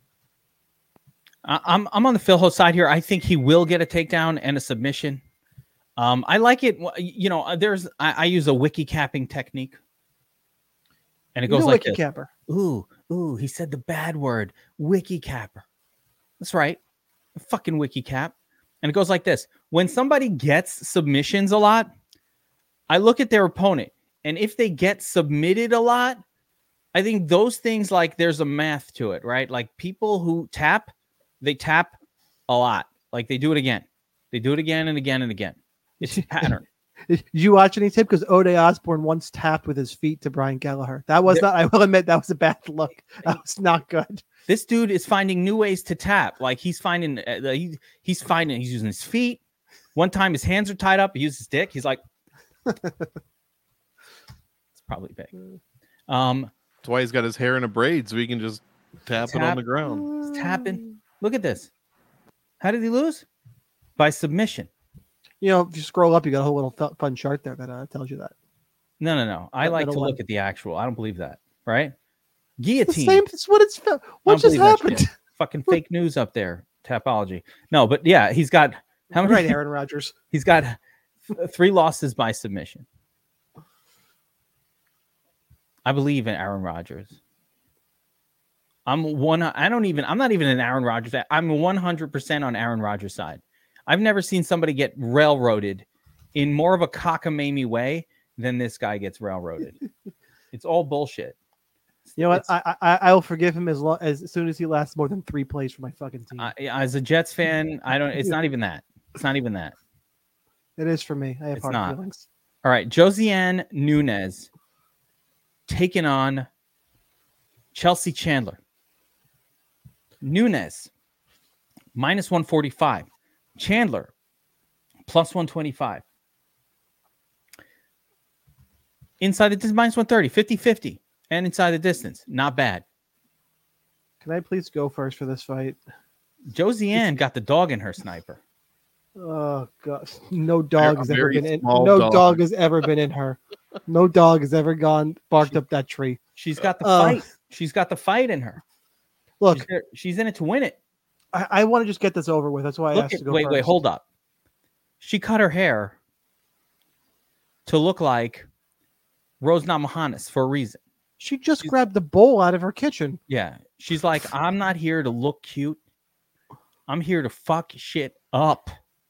I'm I'm on the Phil Ho side here. I think he will get a takedown and a submission. Um, I like it. You know, there's I, I use a wiki capping technique, and it
You
goes
know
like
wiki
this.
capper.
Ooh, ooh, he said the bad word, wiki capper. That's right, a fucking wiki cap. And it goes like this. When somebody gets submissions a lot, I look at their opponent. And if they get submitted a lot, I think those things, like, there's a math to it, right? Like, people who tap, they tap a lot. Like, they do it again. They do it again and again and again. It's a pattern.
Did you watch any tape? Because Ode Osborne once tapped with his feet to Brian Kelleher. That was not, I will admit, that was a bad look. That was not good.
This dude is finding new ways to tap. Like, he's finding, uh, he, he's finding, he's using his feet. One time his hands are tied up. He uses his dick. He's like, it's probably big. Um,
that's why he's got his hair in a braid so he can just tap, tap it on the ground.
He's tapping. Look at this. How did he lose? By submission.
You know, if you scroll up, you got a whole little fun chart there that uh, tells you that.
No, no, no. I
That
like to
middle
look
one.
at the actual. I don't believe that. Right?
The
Guillotine.
same. It's what it's.
I
What
don't
just
believe that
happened?
shit. Fucking fake news up there. Tapology. No, but yeah, he's got how many?
Right, Aaron Rodgers.
He's got th- three losses by submission. I believe in Aaron Rodgers. I'm one. I don't even. I'm not even an Aaron Rodgers fan. I'm one hundred percent on Aaron Rodgers' side. I've never seen somebody get railroaded in more of a cockamamie way than this guy gets railroaded. It's all bullshit.
You know what?
It's-
I, I I will forgive him as long as, as soon as he lasts more than three plays for my fucking team.
I, as a Jets fan, I don't. It's not even that. It's not even that.
It is for me. I have
It's
hard
not.
feelings.
All right, Josiane Nunes taking on Chelsea Chandler. Nunes minus one forty-five. Chandler plus one twenty-five. Inside the distance, minus one thirty, fifty-fifty. And inside the distance, not bad.
Can I please go first for this fight?
Josie Ann got the dog in her, Sniper.
Oh god, no dog
A
has ever
very
been in.
small
No
dog.
dog has ever been in her. No dog has ever gone barked up that tree.
She's got the
Uh,
fight. She's got the fight in her.
Look,
She's, there- she's in it to win it.
I, I want to just get this over with. That's why I
Look
asked
at,
to go
wait,
first.
wait, hold up. She cut her hair to look like Rose Namajunas for a reason.
She just grabbed the bowl out of her kitchen.
Yeah. She's like, I'm not here to look cute. I'm here to fuck shit up.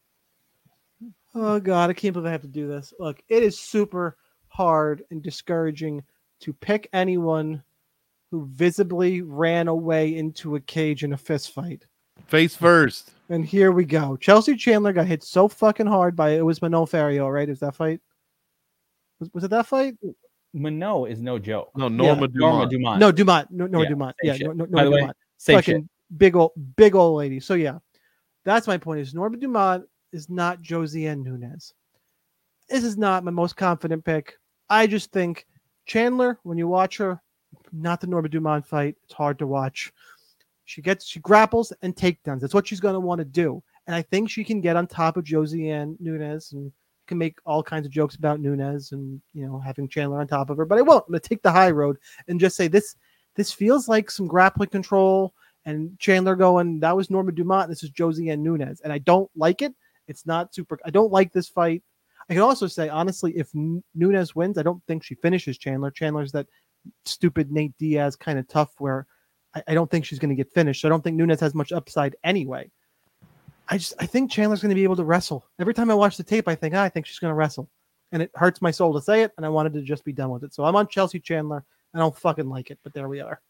Oh god, I can't believe I have to do this. Look, it is super hard and discouraging to pick anyone who visibly ran away into a cage in a fist fight.
Face first.
And here we go. Chelsea Chandler got hit so fucking hard by it was Manon Ferriero, right? Is that fight? Was, was it that fight?
Minot is no joke.
No, Norma
Yeah.
Dumont.
Norma Dumont.
No, Dumont. No, Nora
Yeah,
Dumont.
same
Yeah,
shit.
no, no,
By
Nora
the way,
Dumont.
same
Fucking
shit.
big old, big old lady. So yeah, that's my point. Is Norma Dumont is not Josie Ann Nunez. This is not my most confident pick. I just think Chandler, when you watch her, not the Norma Dumont fight. It's hard to watch. She gets, she grapples and takedowns. That's what she's going to want to do. And I think she can get on top of Josie Ann Nunez and can make all kinds of jokes about Nunez and, you know, having Chandler on top of her. But I won't. I'm going to take the high road and just say this, this feels like some grappling control and Chandler going, that was Norma Dumont. This is Josie Ann Nunez. And I don't like it. It's not super. I don't like this fight. I can also say, honestly, if N- Nunez wins, I don't think she finishes Chandler. Chandler's that stupid Nate Diaz kind of tough where I, I don't think she's going to get finished. I don't think Nunez has much upside anyway. I just I think Chandler's going to be able to wrestle. Every time I watch the tape, I think, ah, I think she's going to wrestle. And it hurts my soul to say it, and I wanted to just be done with it. So I'm on Chelsea Chandler. I don't fucking like it, but there we are.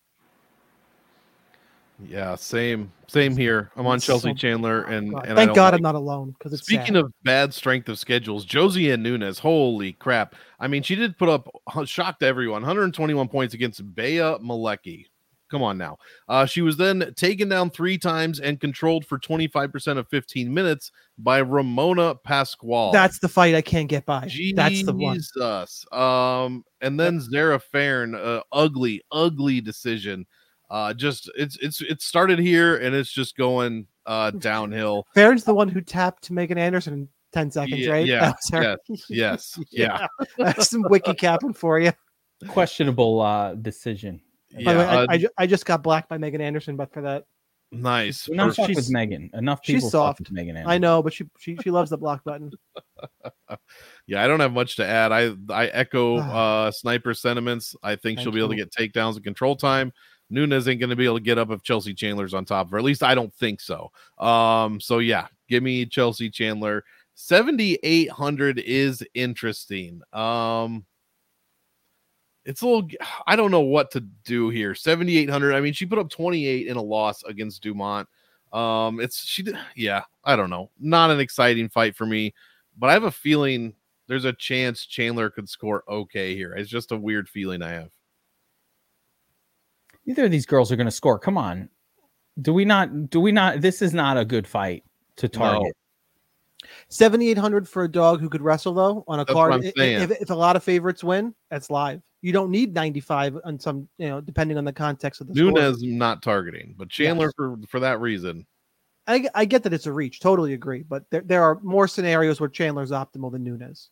Yeah, same, same here. I'm on
It's
Chelsea
so-
Chandler, and,
God.
and I
Thank
don't
God
like-
I'm not alone because it's
Speaking
sad.
of bad strength of schedules, Josie Ann Nunez, holy crap! I mean, she did put up shocked everyone, one hundred twenty-one points against Bea Malecki. Come on now. Uh, she was then taken down three times and controlled for twenty-five percent of fifteen minutes by Ramona Pasquale.
That's the fight I can't get by. That's the one.
Jesus. Um, and then Zara Farn, uh, ugly, ugly decision. Uh, just it's it's it started here and it's just going uh downhill.
Farron's the one who tapped Megan Anderson in ten seconds,
Yeah,
right?
yeah,
That was her.
Yes, yeah,
That's some wiki capping for you.
Questionable uh, decision.
By the way,
yeah. uh,
I, I, ju- I just got blacked by Megan Anderson, but for that,
nice.
Do not fuck
she's-
with Megan. Enough
she's
people fuck
soft.
with Megan.
I know, but she she she loves the block button.
Yeah, I don't have much to add. I I echo uh Sniper sentiments. I think
Thank
she'll be able to
you.
get takedowns and control time. Nunez ain't going to be able to get up if Chelsea Chandler's on top of her. At least I don't think so. Um, so yeah, give me Chelsea Chandler. seventy-eight hundred is interesting. Um, it's a little, I don't know what to do here. seventy-eight hundred. I mean, she put up twenty-eight in a loss against Dumont. Um, it's she, yeah, I don't know. Not an exciting fight for me, but I have a feeling there's a chance Chandler could score okay here. It's just a weird feeling I have.
Neither of these girls are going to score. Come on. Do we not? Do we not? This is not a good fight to target.
seventy-eight hundred for a dog who could wrestle though on a
That's what
card.
I'm
I-
saying.
If, if a lot of favorites win, that's live. You don't need ninety-five on some, you know, depending on the context of the score.
Nunez not targeting, but Chandler
Yes.
for for that reason.
I, I get that it's a reach, totally agree, but there, there are more scenarios where Chandler's optimal than Nunez.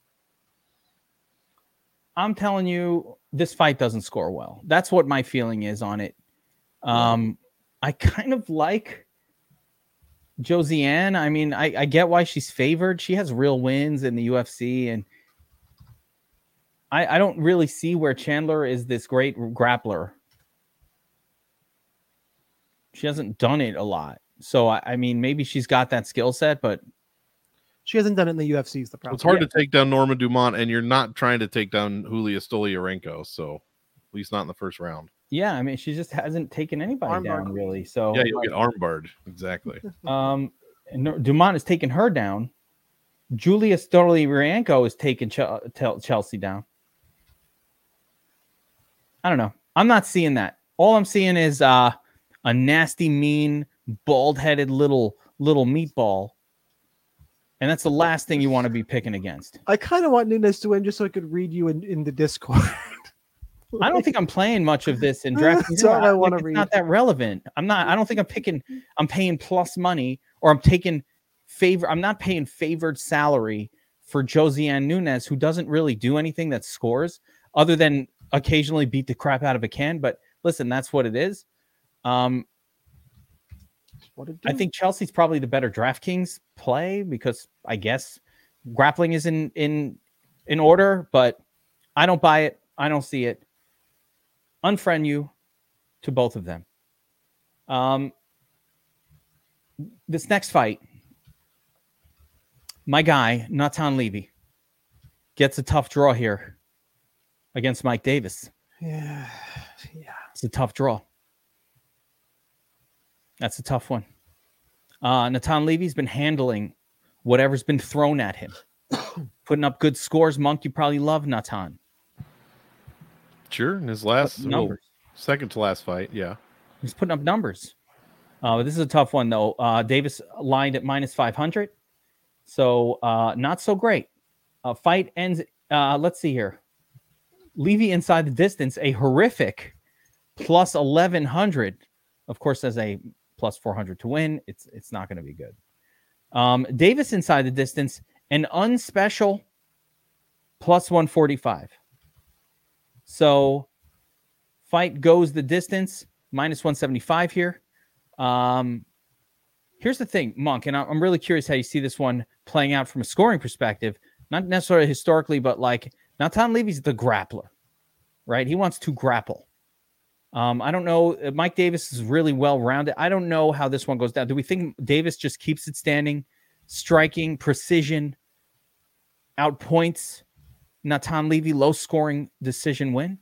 I'm telling you, this fight doesn't score well. That's what my feeling is on it. Um, I kind of like Josie Ann. I mean, I, I get why she's favored. She has real wins in the U F C, and I, I don't really see where Chandler is this great grappler. She hasn't done it a lot. So, I, I mean, maybe she's got that skill set, but
She hasn't done it in the U F C is the problem.
It's hard
Yeah.
to take down Norma Dumont, and you're not trying to take down Julia Stoliarenko, so at least not in the first round.
yeah, I mean, she just hasn't taken anybody
Armbar.
down really. So,
Yeah, you'll get armbarred. Exactly.
Um, and Dumont has taken her down. Julia Stoliarenko has taken Ch- Tel- Chelsea down. I don't know. I'm not seeing that. All I'm seeing is uh, a nasty, mean, bald-headed little little meatball And that's the last thing you want to be picking against.
I kind of want Nunes to win just so I could read you in, in the Discord.
I don't think I'm playing much of this in draft.
That's all I want to
It's
read.
not that relevant. I'm not. I don't think I'm picking. I'm paying plus money, or I'm taking favor. I'm not paying favored salary for Josiane Nunes, who doesn't really do anything that scores, other than occasionally beat the crap out of a can. But listen, that's what it is. Um,
What it
I
do.
think Chelsea's probably the better DraftKings play because I guess grappling is in in in order, but I don't buy it. I don't see it. Unfriend you to both of them. Um, this next fight, my guy, Natan Levy, gets a tough draw here against Mike Davis.
Yeah, yeah.
It's a tough draw. That's a tough one. Uh, Natan Levy's been handling whatever's been thrown at him. Putting up good scores. Monk, you probably love Natan.
Sure, in his last well,
numbers.
second to last fight, yeah.
He's putting up numbers. Uh, this is a tough one, though. Uh, Davis lined at minus five hundred. So uh, not so great. Uh, fight ends. Uh, let's see here. Levy inside the distance, a horrific plus eleven hundred. Of course, as a plus four hundred to win, it's it's not going to be good. Um, Davis inside the distance, an unspecial plus one forty-five. So fight goes the distance, minus one seventy-five here. Um, here's the thing, Monk, and I'm really curious how you see this one playing out from a scoring perspective, not necessarily historically, but like Natan Levy's the grappler, right? He wants to grapple. Um, I don't know. Mike Davis is really well-rounded. I don't know how this one goes down. Do we think Davis just keeps it standing, striking, precision, outpoints Natan Levy, low-scoring decision win?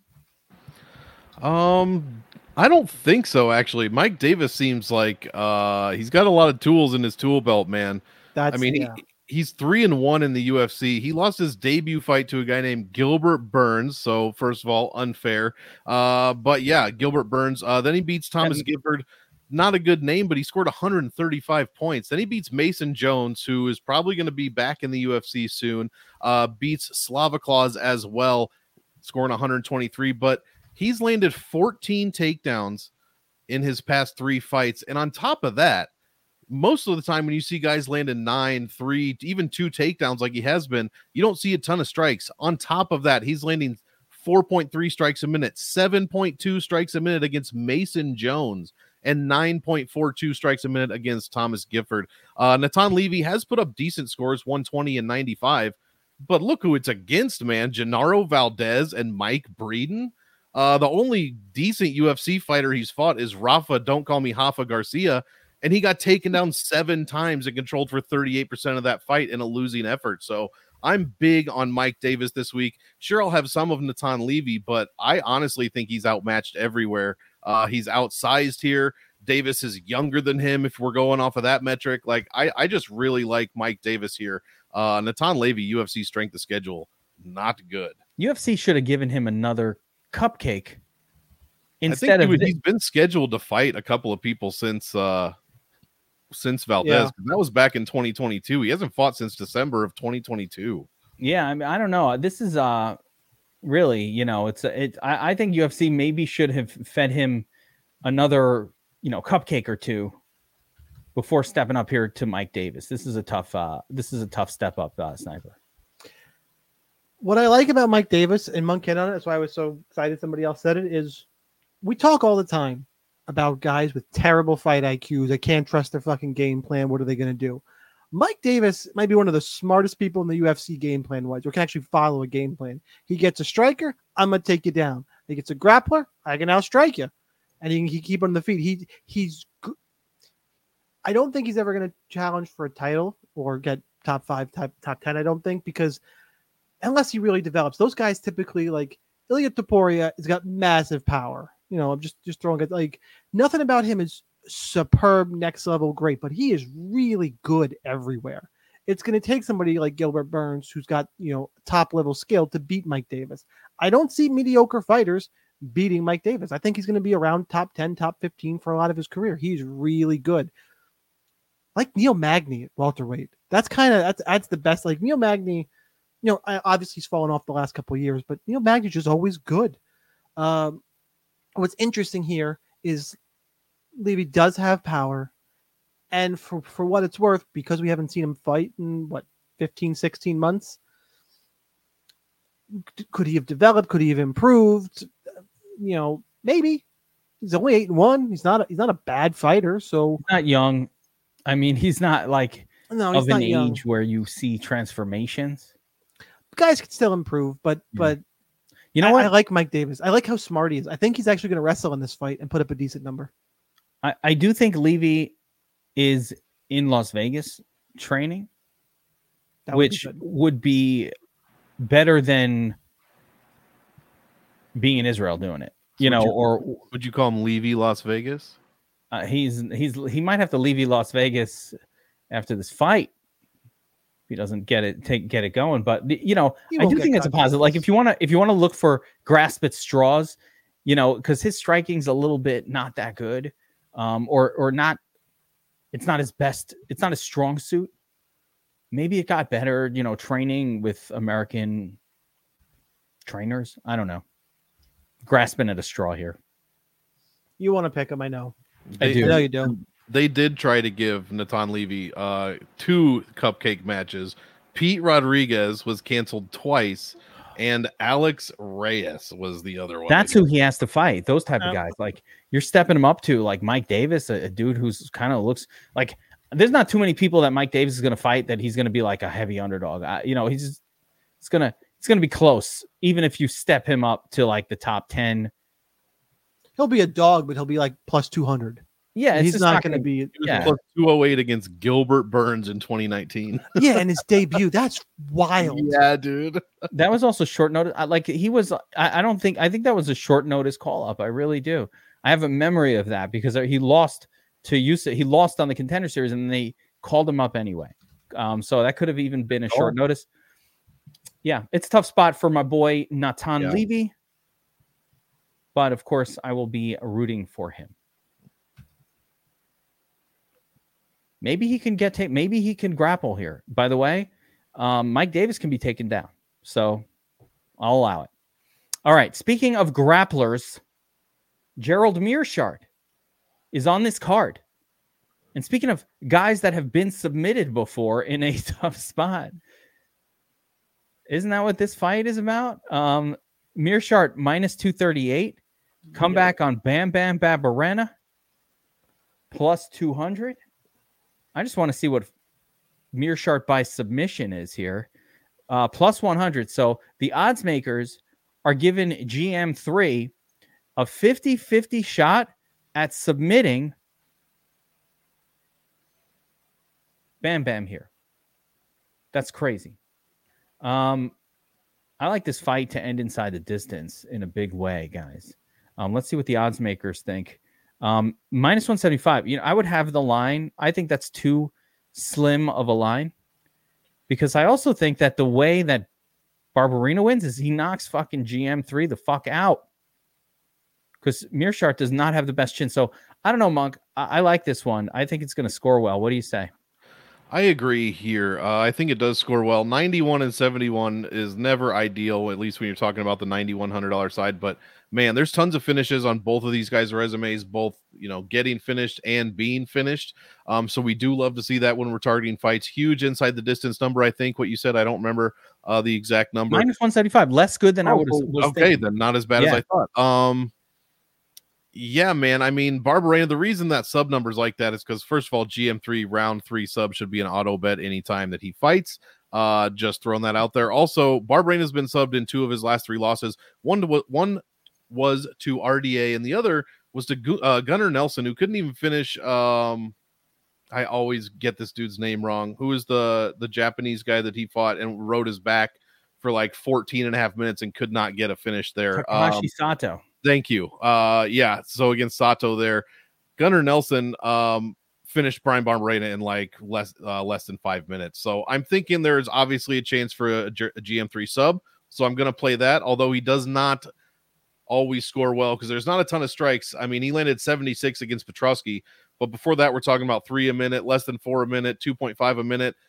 Um, I don't think so, actually. Mike Davis seems like uh, he's got a lot of tools in his tool belt, man.
That's,
I mean,
yeah.
he, he's three and one in the U F C. He lost his debut fight to a guy named Gilbert Burns. So first of all, unfair. Uh, but yeah, Gilbert Burns. Uh, then he beats Thomas
And-
Gifford. Not a good name, but he scored one hundred thirty-five points. Then he beats Mason Jones, who is probably going to be back in the U F C soon. Uh, beats Slava Claus as well, scoring one hundred twenty-three. But he's landed fourteen takedowns in his past three fights. And on top of that, most of the time when you see guys land in nine, three, even two takedowns like he has been, you don't see a ton of strikes. On top of that, he's landing four point three strikes a minute, seven point two strikes a minute against Mason Jones, and nine point four two strikes a minute against Thomas Gifford. Uh, Natan Levy has put up decent scores, one twenty and ninety-five, but look who it's against, man. Genaro Valdez and Mike Breeden. Uh, the only decent U F C fighter he's fought is Rafa, don't call me Rafa Garcia, and he got taken down seven times and controlled for thirty-eight percent of that fight in a losing effort. So I'm big on Mike Davis this week. Sure, I'll have some of Natan Levy, but I honestly think he's outmatched everywhere. Uh, he's outsized here. Davis is younger than him if we're going off of that metric. Like, I, I just really like Mike Davis here. Uh, Natan Levy, U F C strength of schedule, not good.
U F C should have given him another cupcake instead
I think he
of
would,
thi-
he's been scheduled to fight a couple of people since uh, since Valdez.
Yeah.
That was back in twenty twenty-two. He hasn't fought since December of twenty twenty-two.
Yeah, I mean, I don't know. This is uh really, you know, it's it. I, I think U F C maybe should have fed him another, you know, cupcake or two before stepping up here to Mike Davis. This is a tough. Uh, this is a tough step up, uh, Sniper.
What I like about Mike Davis, and Monk hit on it, that's why I was so excited somebody else said it, is we talk all the time about guys with terrible fight I Qs. They can't trust their fucking game plan. What are they going to do? Mike Davis might be one of the smartest people in the U F C game plan wise, or can actually follow a game plan. He gets a striker, I'm going to take you down. He gets a grappler, I can outstrike you. And he can he keep on the feet. He He's good. I don't think he's ever going to challenge for a title or get top five, top, top ten, I don't think, because unless he really develops, those guys typically, like Ilya Topuria, has got massive power. You know, I'm just, just throwing it, like, nothing about him is superb, next level, great, but he is really good everywhere. It's going to take somebody like Gilbert Burns, who's got, you know, top level skill, to beat Mike Davis. I don't see mediocre fighters beating Mike Davis. I think he's going to be around top ten, top fifteen for a lot of his career. He's really good. Like Neil Magny at welterweight. That's kind of that's that's the best. Like Neil Magny, you know, I- obviously he's fallen off the last couple of years, but Neil Magny's just always good. Um, what's interesting here is Levy does have power, and for for what it's worth, because we haven't seen him fight in what fifteen, sixteen months, could he have developed? Could he have improved? You know, maybe. He's only eight and one. He's not. A, he's not a bad fighter. So
Not young. I mean, he's not like
no, he's
of
not
an
young.
age where you see transformations.
Guys can still improve, but
Yeah.
but
You know
I,
what?
I like Mike Davis. I like how smart he is. I think he's actually going to wrestle in this fight and put up a decent number.
I, I do think Levy is in Las Vegas training,
That would be
which
good.
would be better than being in Israel doing it. You
Would
know,
you-
or
Would you call him Levy Las Vegas?
uh, he's he's he might have to leave Las Vegas after this fight. If he doesn't get it, take get it going. But you know,
He
I
won't
do
get
think it's a
cut.
positive. Like if you want to, if you want to look for grasp at straws, you know, because his striking's a little bit not that good, um, or or not. It's not his best. It's not his strong suit. Maybe it got better, you know, training with American trainers. I don't know. Grasping at a straw here.
You want to pick him, I know.
I
They,
do.
I know you do.
They did try to give Natan Levy uh, two cupcake matches. Pete Rodriguez was canceled twice, and Alex Reyes was the other one.
That's who he has to fight. Those type of
Yeah.
guys. Like you're stepping him up to like Mike Davis, a, a dude who's kind of looks like there's not too many people that Mike Davis is going to fight that he's going to be like a heavy underdog. I, you know, he's just, it's gonna it's gonna be close, even if you step him up to like the top ten.
He'll be a dog, but he'll be like plus two hundred.
Yeah, it's
He's
just
not going to
gonna-
be.
He was
Yeah.
plus two oh eight against Gilbert Burns in twenty nineteen.
Yeah, and his debut. That's wild.
Yeah, dude.
That was also short notice. I, like he was, I, I don't think, I think that was a short notice call up. I really do. I have a memory of that because he lost to Usyk. He lost on the Contender Series, and they called him up anyway. Um, so that could have even been a short
Oh.
notice. Yeah, it's a tough spot for my boy Natan
Yeah.
Levy, but of course I will be rooting for him. Maybe he can get ta- maybe he can grapple here. By the way, um, Mike Davis can be taken down, so I'll allow it. All right. Speaking of grapplers, Gerald Mearshart is on this card. And speaking of guys that have been submitted before in a tough spot, isn't that what this fight is about? Um, Mearshart minus two thirty-eight. Come back on Bam Bam Babarena plus two hundred. I just want to see what Mearshart by submission is here. Uh, plus one hundred. So the odds makers are giving G M three a fifty-fifty shot at submitting Bam Bam here. That's crazy. Um, I like this fight to end inside the distance in a big way, guys. Um, let's see what the odds makers think. Um, minus one seventy-five. You know, I would have the line. I think that's too slim of a line because I also think that the way that Barberena wins is he knocks fucking G M three the fuck out because Mearshart does not have the best chin. So I don't know, Monk. I, I like this one. I think it's going to score well. What do you say?
I agree here. Uh, I think it does score well. ninety-one and seventy-one is never ideal, at least when you're talking about the ninety-one hundred dollars side. But man, there's tons of finishes on both of these guys' resumes, both, you know, getting finished and being finished. Um, so we do love to see that when we're targeting fights. Huge inside the distance number. I think what you said, I don't remember uh, the exact number.
Minus one seventy-five, less good than I
Oh,
would have. was
okay,
thinking.
then not as bad
Yeah.
as I thought. Um, yeah, man. I mean, Barberena, the reason that sub numbers like that is because, first of all, G M three round three sub should be an auto bet anytime that he fights. Uh, just throwing that out there. Also, Barberena has been subbed in two of his last three losses. One to one was to R D A, and the other was to Gu- uh, Gunnar Nelson, who couldn't even finish. Um, I always get this dude's name wrong. Who is the the Japanese guy that he fought and rode his back for like fourteen and a half minutes and could not get a finish there?
Takahashi
Um,
Sato.
Thank you. Uh, yeah. So against Sato there, Gunnar Nelson um, finished Brian Barberena in like less uh, less than five minutes. So I'm thinking there's obviously a chance for a, G- a G M three sub. So I'm going to play that, although he does not always score well because there's not a ton of strikes. I mean, he landed seventy-six against Petrosky, but before that, we're talking about three a minute, less than four a minute, two point five a minute.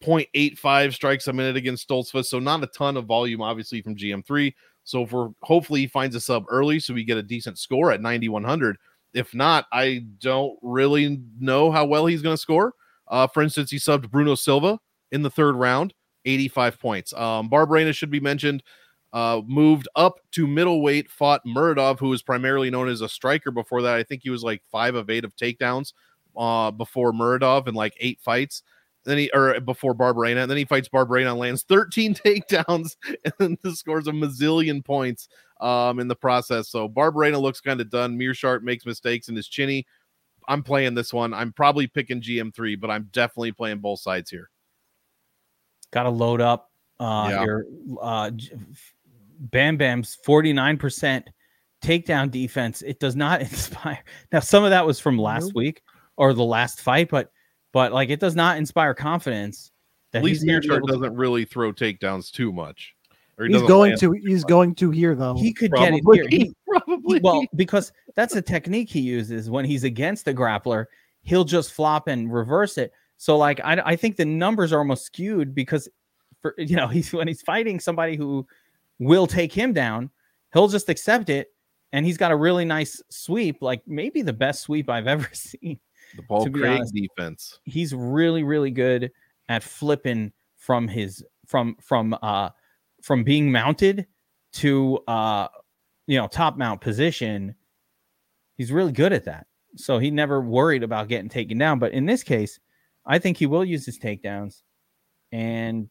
point eight five strikes a minute against Stoltzfus, so not a ton of volume, obviously, from G M three. So for hopefully he finds a sub early so we get a decent score at ninety-one hundred. If not, I don't really know how well he's going to score. Uh, for instance, he subbed Bruno Silva in the third round, eighty-five points. Um, Barberena should be mentioned. Uh, moved up to middleweight, fought Muradov, who was primarily known as a striker before that. I think he was like five of eight of takedowns uh, before Muradov in like eight fights. Then he or before Barberena, and then he fights Barberena and lands thirteen takedowns and then scores a mazillion points um, in the process. So Barberena looks kind of done. Meerschaert makes mistakes in his chinny. I'm playing this one. I'm probably picking G M three, but I'm definitely playing both sides here.
Got to load up uh,
Yeah.
here. Uh, Bam Bam's forty-nine percent takedown defense. It does not inspire. Now, some of that was from last
Nope.
week or the last fight, but but like it does not inspire confidence. That
At least
he's gonna be
Meerschaert
able to-
doesn't really throw takedowns too much. Or he
He's
doesn't
going
land-
to. He's going to here though.
He could
Probably.
get it here. He,
Probably.
he- well, because that's a technique he uses when he's against the grappler. He'll just flop and reverse it. So, like, I, I think the numbers are almost skewed because, for you know, he's when he's fighting somebody who will take him down, he'll just accept it, and he's got a really nice sweep, like maybe the best sweep I've ever seen.
the Paul
to be
Craig
honest.
defense.
He's really, really good at flipping from his from from uh from being mounted to uh you know top mount position. He's really good at that. So he never worried about getting taken down. But in this case, I think he will use his takedowns. And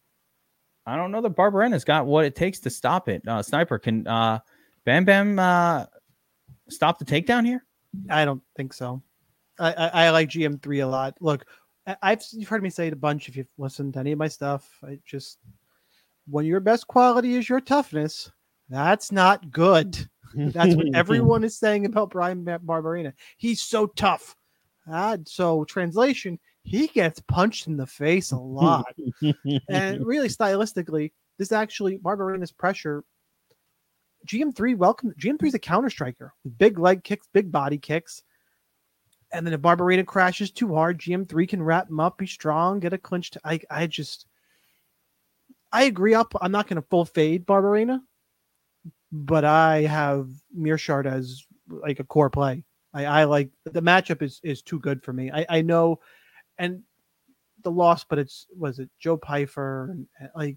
I don't know that Barberena's got what it takes to stop it. Uh, Sniper, can uh, Bam Bam uh, stop the takedown here?
I don't think so. I, I, I like G M three a lot. Look, I, I've you've heard me say it a bunch if you've listened to any of my stuff. I just when your best quality is your toughness, that's not good. That's what everyone is saying about Brian Bar- Barberena. He's so tough. Uh, so translation, he gets punched in the face a lot. And really stylistically, this actually Barberena's pressure. G M three welcome. G M three is a counter striker with big leg kicks, big body kicks. And then if Barberena crashes too hard, G M three can wrap him up, be strong, get a clinch. To, I, I just, I agree. Up, I'm not going to full fade Barberena, but I have Meerschaert as like a core play. I, I like the matchup is is too good for me. I, I know, and the loss, but it's was it Joe Pyfer and, and like.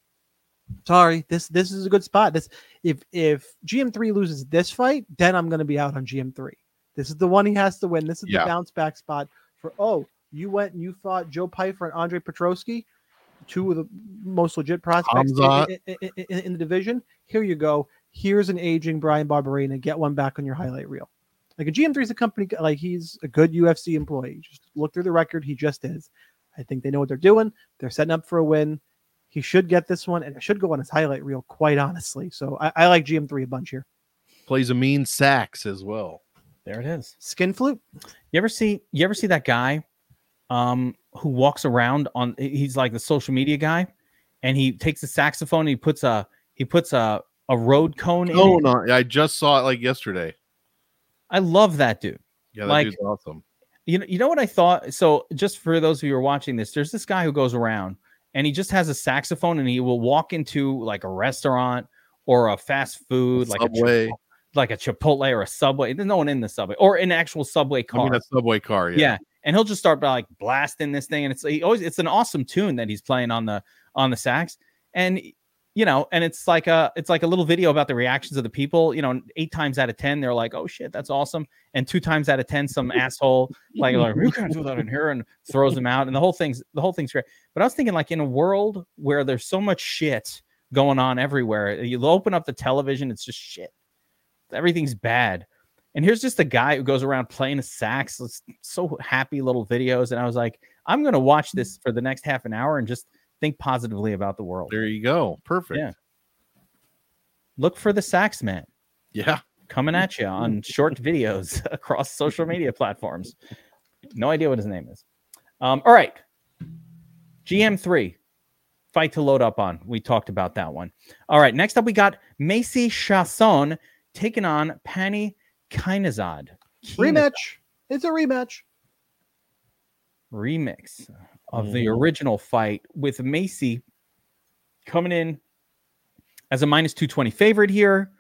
Sorry, this this is a good spot. This if if G M three loses this fight, then I'm going to be out on G M three. This is the one he has to win. This is
Yeah.
the bounce back spot for. Oh, you went and you fought Joe Pyfer and Andre Petrosky, two of the most legit prospects in,
Hamzat.
in, in, in, in the division. Here you go. Here's an aging Brian Barberena. Get one back on your highlight reel. Like a G M three is a company like he's a good U F C employee. Just look through the record. He just is. I think they know what they're doing. They're setting up for a win. He should get this one, and it should go on his highlight reel, quite honestly. So I, I like G M three a bunch here.
Plays a mean sax as well.
There it is.
Skin flute.
You ever see you ever see that guy um who walks around on he's like the social media guy and he takes a saxophone and he puts a he puts a, a road cone in
Oh
it?
no, I just saw it like yesterday.
I love that dude.
Yeah, that
Like-
dude's awesome.
You know, you know what I thought? So just for those of you who are watching this, there's this guy who goes around and he just has a saxophone and he will walk into like a restaurant or a fast food, like
Subway.
a Chipotle, like a Chipotle or a Subway. There's no one in the Subway or an actual Subway car.
I mean, a subway car.
yeah.
Yeah.
And he'll just start by like blasting this thing, and it's he always it's an awesome tune that he's playing on the on the sax, and you know, and it's like a it's like a little video about the reactions of the people. You know, eight times out of ten, they're like, "Oh shit, that's awesome," and two times out of ten, some asshole like, like "You can't do that in here," and throws them out, and the whole thing's the whole thing's great. But I was thinking, like, in a world where there's so much shit going on everywhere, you open up the television, it's just shit. Everything's bad. And here's just a guy who goes around playing a sax. It's so happy little videos. And I was like, I'm going to watch this for the next half an hour and just think positively about the world.
There you go. Perfect.
Yeah. Look for the sax man
Yeah.
coming at you on short videos across social media platforms. No idea what his name is. Um, all right. G M three. Fight to load up on. We talked about that one. All right. Next up, we got Macy Chasson taking on Pani Kainazad.
Rematch. It's a rematch.
Remix. of
Mhm.
the original fight, with Macy coming in as a minus two twenty favorite here.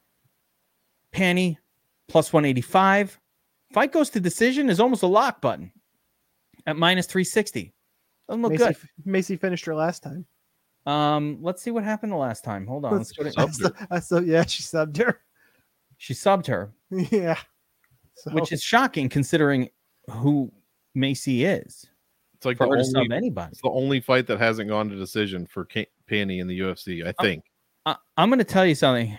Pani plus one eighty-five. Fight goes to decision is almost a lock button at minus three sixty. Doesn't look
Macy,
good.
Macy finished her last time.
Um, let's see what happened the last time. Hold on. Let's go to,
Subbed her.
I saw, yeah, she subbed her.
she subbed her,
Yeah. So,
which is shocking considering who Macy is.
It's like
For
the
her to
only,
sub anybody.
it's the only fight that hasn't gone to decision for Ca- Pani in the U F C, I think.
I, I'm going to tell you something.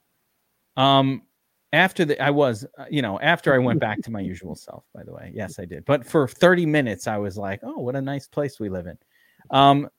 Um, after the, I was, uh, you know, after I went back to my usual self, by the way. Yes, I did. But for thirty minutes, I was like, oh, what a nice place we live in. Um,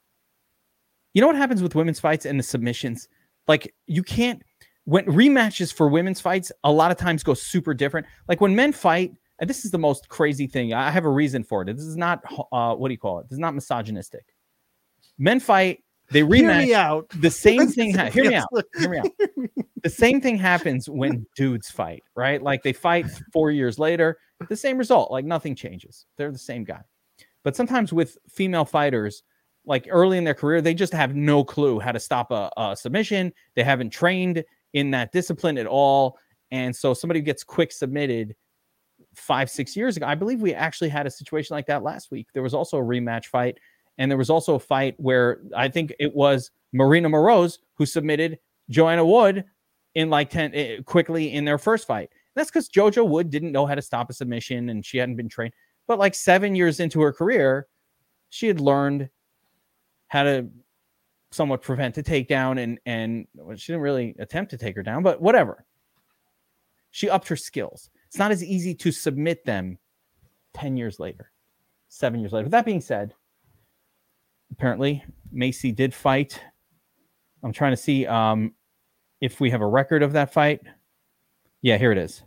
you know what happens with women's fights and the submissions? Like, you can't, when rematches for women's fights, a lot of times go super different. Like when men fight, and this is the most crazy thing. I have a reason for it. This is not, uh, what do you call it? This is not misogynistic. Men fight, they rematch.
hear me out.
The same thing. Ha- hear me
Yes,
out.
look.
Hear me out. The same thing happens when dudes fight, right? Like they fight four years later, the same result. Like nothing changes. They're the same guy. But sometimes with female fighters, like early in their career, they just have no clue how to stop a, a submission. They haven't trained in that discipline at all. And so somebody gets quick submitted five, six years ago. I believe we actually had a situation like that last week. There was also a rematch fight. And there was also a fight where I think it was Marina Moroz who submitted Joanna Wood in like ten uh, quickly in their first fight. That's because JoJo Wood didn't know how to stop a submission and she hadn't been trained. But like seven years into her career, she had learned how to somewhat prevent a takedown, and and well, she didn't really attempt to take her down, but whatever. She upped her skills. It's not as easy to submit them ten years later, seven years later. With that being said, apparently Macy did fight. I'm trying to see um, if we have a record of that fight. Yeah, here it is.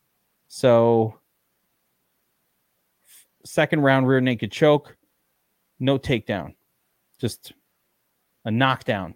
So second round rear naked choke, no takedown, just a knockdown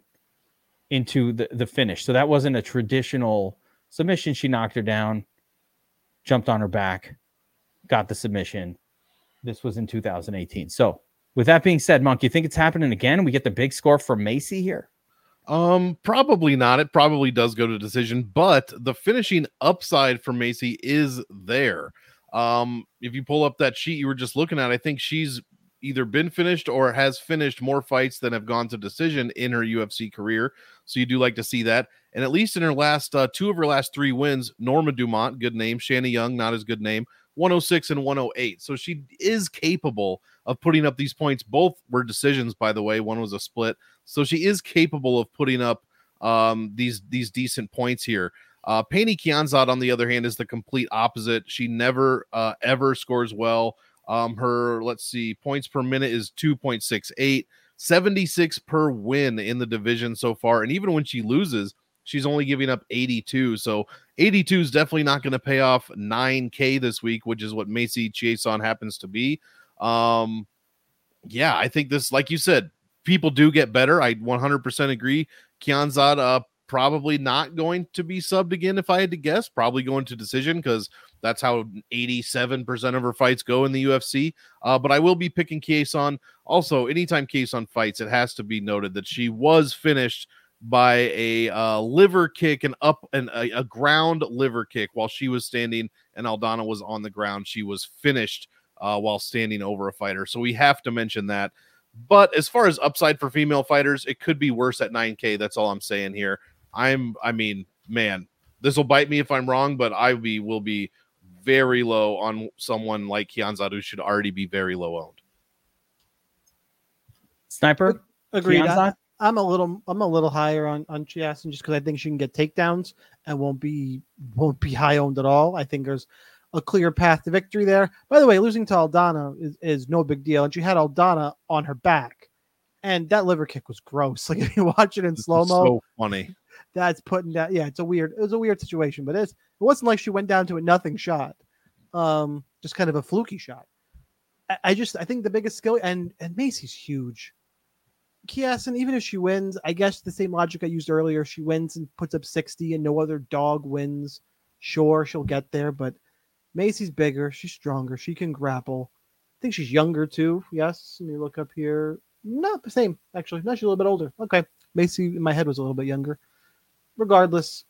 into the, the finish. So that wasn't a traditional submission. She knocked her down, jumped on her back, got the submission. This was in two thousand eighteen. So with that being said, Monk, you think it's happening again? We get the big score for Macy here?
Um, probably not. It probably does go to decision, but the finishing upside for Macy is there. Um, if you pull up that sheet you were just looking at, I think she's either been finished or has finished more fights than have gone to decision in her U F C career. So you do like to see that. And at least in her last uh, two of her last three wins, Norma Dumont, good name, Shanna Young, not as good name, one oh six and one oh eight. So she is capable of putting up these points. Both were decisions, by the way. One was a split. So she is capable of putting up um, these these decent points here. Uh, Pani Kianzad, on the other hand, is the complete opposite. She never, uh, ever scores well. Um, her, let's see, points per minute is two point six eight, seventy-six per win in the division so far. And even when she loses, she's only giving up eighty-two. So eighty-two is definitely not going to pay off nine K this week, which is what Macy Chiasson happens to be. Um, yeah, I think this, like you said, people do get better. I one hundred percent agree. Kianzad, uh, probably not going to be subbed again if I had to guess. Probably going to decision because that's how eighty-seven percent of her fights go in the U F C. Uh, but I will be picking Chiasson. Also, anytime Chiasson fights, it has to be noted that she was finished by a uh, liver kick and up and a, a ground liver kick while she was standing and Aldana was on the ground. She was finished uh, while standing over a fighter. So we have to mention that. But as far as upside for female fighters, it could be worse at nine K. That's all I'm saying here. I'm, I mean, man, this will bite me if I'm wrong, but I be will be very low on someone like Kianzad, who should already be very low owned.
Sniper?
Agreed. I,
Kianzad?
I'm a little, I'm a little higher on on Chiasson just because I think she can get takedowns and won't be won't be high owned at all. I think there's a clear path to victory there. By the way, losing to Aldana is, is no big deal, and she had Aldana on her back, and that liver kick was gross. Like if you watch it in slow mo,
So funny.
That's putting that. Yeah, it's a weird. It was a weird situation, but it's, it wasn't like she went down to a nothing shot. Um, just kind of a fluky shot. I, I just I think the biggest skill and and Macy's huge. Chiasson, even if she wins, I guess the same logic I used earlier. She wins and puts up sixty, and no other dog wins. Sure, she'll get there, but Macy's bigger. She's stronger. She can grapple. think she's younger too. Yes. Let me look up here. No, the same actually. No, she's a little bit older. Okay, Macy in my head was a little bit younger. Regardless,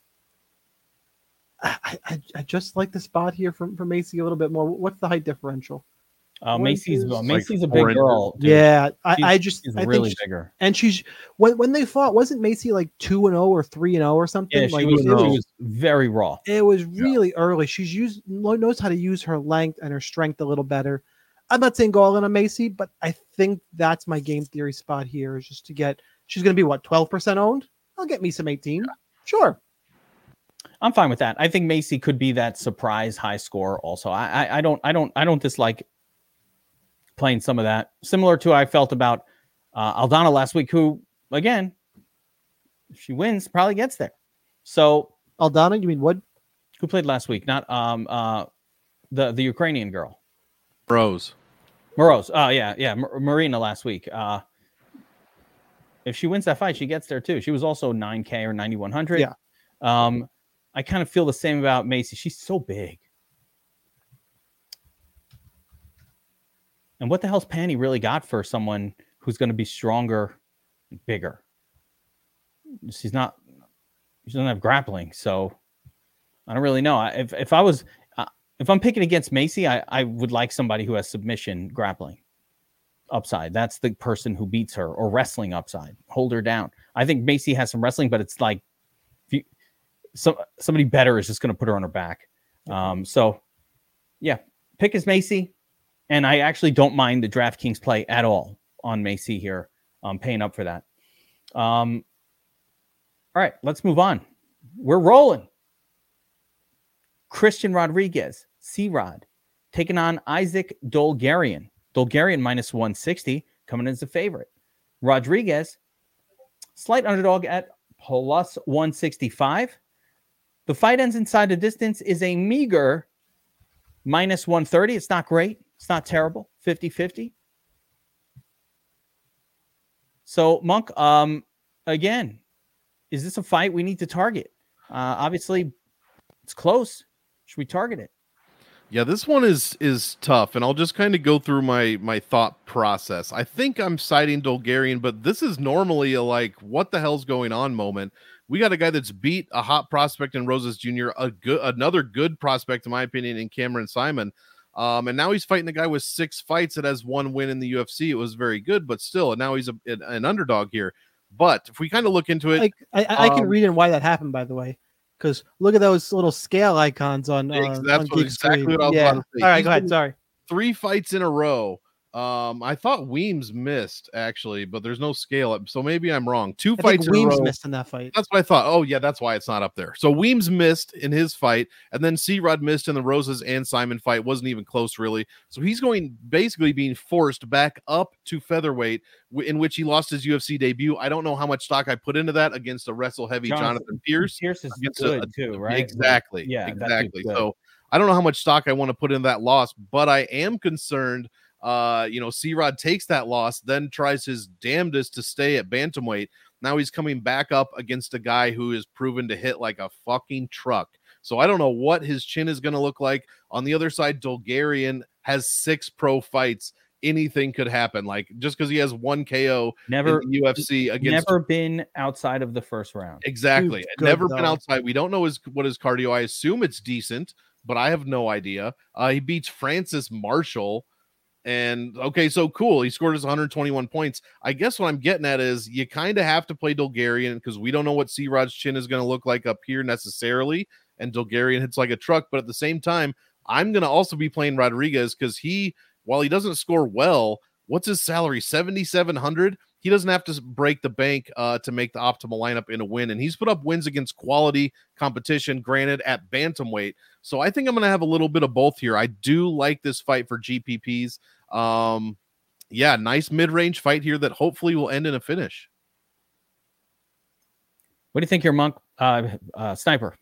I I, I just like the spot here from for Macy a little bit more. What's the height differential?
Uh,
One
Macy's
inches?
well, Macy's
Like
a big
four inches.
girl. Dude.
Yeah, I,
She's-
I just
she's
I
really
think she-
bigger.
and she's when when they fought, wasn't Macy like two and zero or three and zero or something?
Yeah, she
like
was,
it
she
was,
was very raw.
it was really early. She's used knows how to use her length and her strength a little better. I'm not saying go all in on Macy, but I think that's my game theory spot here is just to get. She's going to be what twelve percent owned. I'll get me some eighteen. Sure.
I'm fine with that. I think Macy could be that surprise high score. Also, I, I, I don't, I don't, I don't dislike playing some of that. Similar to I felt about uh, Aldana last week, who again, if she wins, probably gets there. So
Aldana, you mean Wood?
who played last week? Not um uh the the Ukrainian girl,
Rose.
Moroz. Oh yeah, yeah, Mar- Marina last week. Uh, if she wins that fight, she gets there too. She was also nine K or ninety-one hundred.
Yeah.
Um, I kind of feel the same about Macy. She's so big. And what the hell's Panny really got for someone who's going to be stronger, bigger? She's not. She doesn't have grappling, so I don't really know. I- If if I was, uh, if I'm picking against Macy, I I would like somebody who has submission grappling upside. That's the person who beats her, or wrestling upside, hold her down. I think Macy has some wrestling, but it's like if you, some somebody better is just going to put her on her back. Um, so yeah, pick is Macy. And I actually don't mind the DraftKings play at all on Macy here. I'm paying up for that. Um, all right, let's move on. We're rolling. Christian Rodriguez, C-Rod, taking on Isaac Dolgarian. Dolgarian minus one sixty, coming in as a favorite. Rodriguez, slight underdog at plus one sixty-five. The fight ends inside the distance is a meager minus one thirty. It's not great. It's not terrible. fifty-fifty. So, Monk, um, again, is this a fight we need to target? Uh, obviously, it's close. Should we target it?
Yeah, this one is is tough, and I'll just kind of go through my my thought process. I think I'm citing Dolgarian, but this is normally a like, what the hell's going on moment. We got a guy that's beat a hot prospect in Rosas Junior, a good another good prospect, in my opinion, in Cameron Simon. Um, and now he's fighting a guy with six fights that has one win in the U F C. It was very good, but still, and now he's a, an, an underdog here. But if we kind of look into it,
Like I, I, I can
um,
read in why that happened, by the way, because look at those little scale icons on.
Ex-
Uh,
that's
on
what-
Geek
exactly
Screen.
what I was
yeah.
about to say.
All right,
He's
go ahead.
been-
Sorry.
three fights in a row. Um, I thought Weems missed actually, but there's no scale up, so maybe I'm wrong. Two
I
fights
think
in a
Weems
row.
missed in that fight.
That's what I thought. Oh, yeah, that's why it's not up there. So Weems missed in his fight, and then C-Rod missed in the Rosas and Simon fight. Wasn't even close, really. So he's going basically being forced back up to featherweight, w- in which he lost his U F C debut. I don't know how much stock I put into that against a wrestle heavy
Jonathan-
Jonathan Pierce.
Pierce is
Against
good
a-
too, right?
Exactly.
Yeah, that dude's
exactly.
good.
So I don't know how much stock I want to put in that loss, but I am concerned. Uh, you know, C-Rod takes that loss, then tries his damnedest to stay at bantamweight. Now he's coming back up against a guy who is proven to hit like a fucking truck. So I don't know what his chin is going to look like. On the other side, Dolgarian has six pro fights. Anything could happen. Like just because he has one K O
Never,
in the U F C against
never been outside of the first round.
exactly,
Dude's good,
never been
though.
outside. We don't know his what his cardio. I assume it's decent, but I have no idea. Uh, he beats Francis Marshall. And okay, so cool. He scored his one hundred twenty-one points. I guess what I'm getting at is you kind of have to play Dolgarian because we don't know what C-Rod's chin is going to look like up here necessarily. And Dolgarian hits like a truck, but at the same time, I'm going to also be playing Rodriguez because he, while he doesn't score well, what's his salary? seventy-seven hundred. He doesn't have to break the bank uh, to make the optimal lineup in a win. And he's put up wins against quality competition, granted at bantamweight. So I think I'm going to have a little bit of both here. I do like this fight for G P Ps. Um, yeah, nice mid-range fight here that hopefully will end in a finish.
What do you think, your Monk uh, uh, Sniper?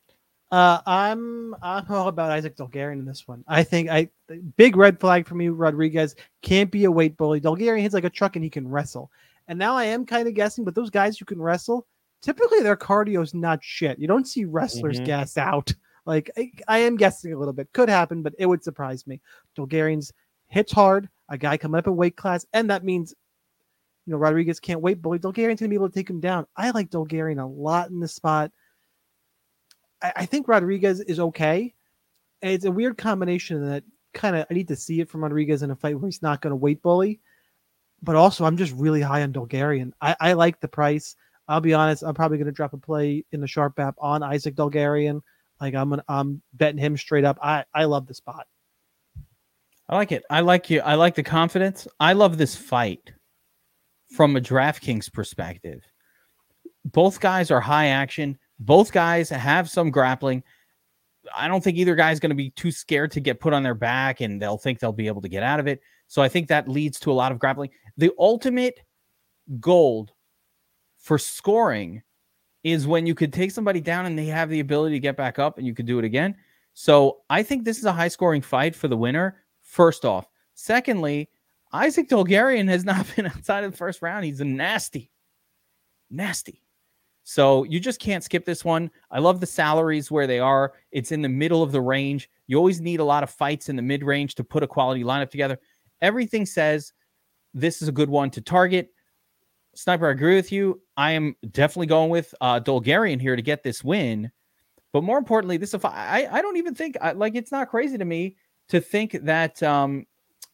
Uh, I'm I'm all about Isaac Dolgarian in this one. I think I big red flag for me. Rodriguez can't be a weight bully. Dolgarian hits like a truck and he can wrestle. And now I am kind of guessing, but those guys who can wrestle, typically their cardio is not shit. You don't see wrestlers
Mhm.
gas out. Like I, I am guessing a little bit. Could happen, but it would surprise me. Dolgarian's hits hard, a guy coming up in weight class, and that means, you know, Rodriguez can't wait, but Dolgarian's going to be able to take him down. I like Dolgarian a lot in this spot. I, I think Rodriguez is okay. And it's a weird combination that kind of, I need to see it from Rodriguez in a fight where he's not going to weight bully. But also, I'm just really high on Dolgarian. I, I like the price. I'll be honest, I'm probably going to drop a play in the Sharp app on Isaac Dolgarian. Like, I'm gonna, I'm betting him straight up. I, I love the spot.
I like it. I like you. I like the confidence. I love this fight from a DraftKings perspective. Both guys are high action. Both guys have some grappling. I don't think either guy is going to be too scared to get put on their back, and they'll think they'll be able to get out of it. So I think that leads to a lot of grappling. The ultimate gold for scoring is when you could take somebody down and they have the ability to get back up and you could do it again. So I think this is a high scoring fight for the winner. First off. Secondly, Isaac Dolgarian has not been outside of the first round. He's a nasty, nasty. So you just can't skip this one. I love the salaries where they are. It's in the middle of the range. You always need a lot of fights in the mid range to put a quality lineup together. Everything says this is a good one to target. Sniper, I agree with you. I am definitely going with uh, Dolgarian here to get this win. But more importantly, this is a, I, I don't even think, I, like, it's not crazy to me to think that um,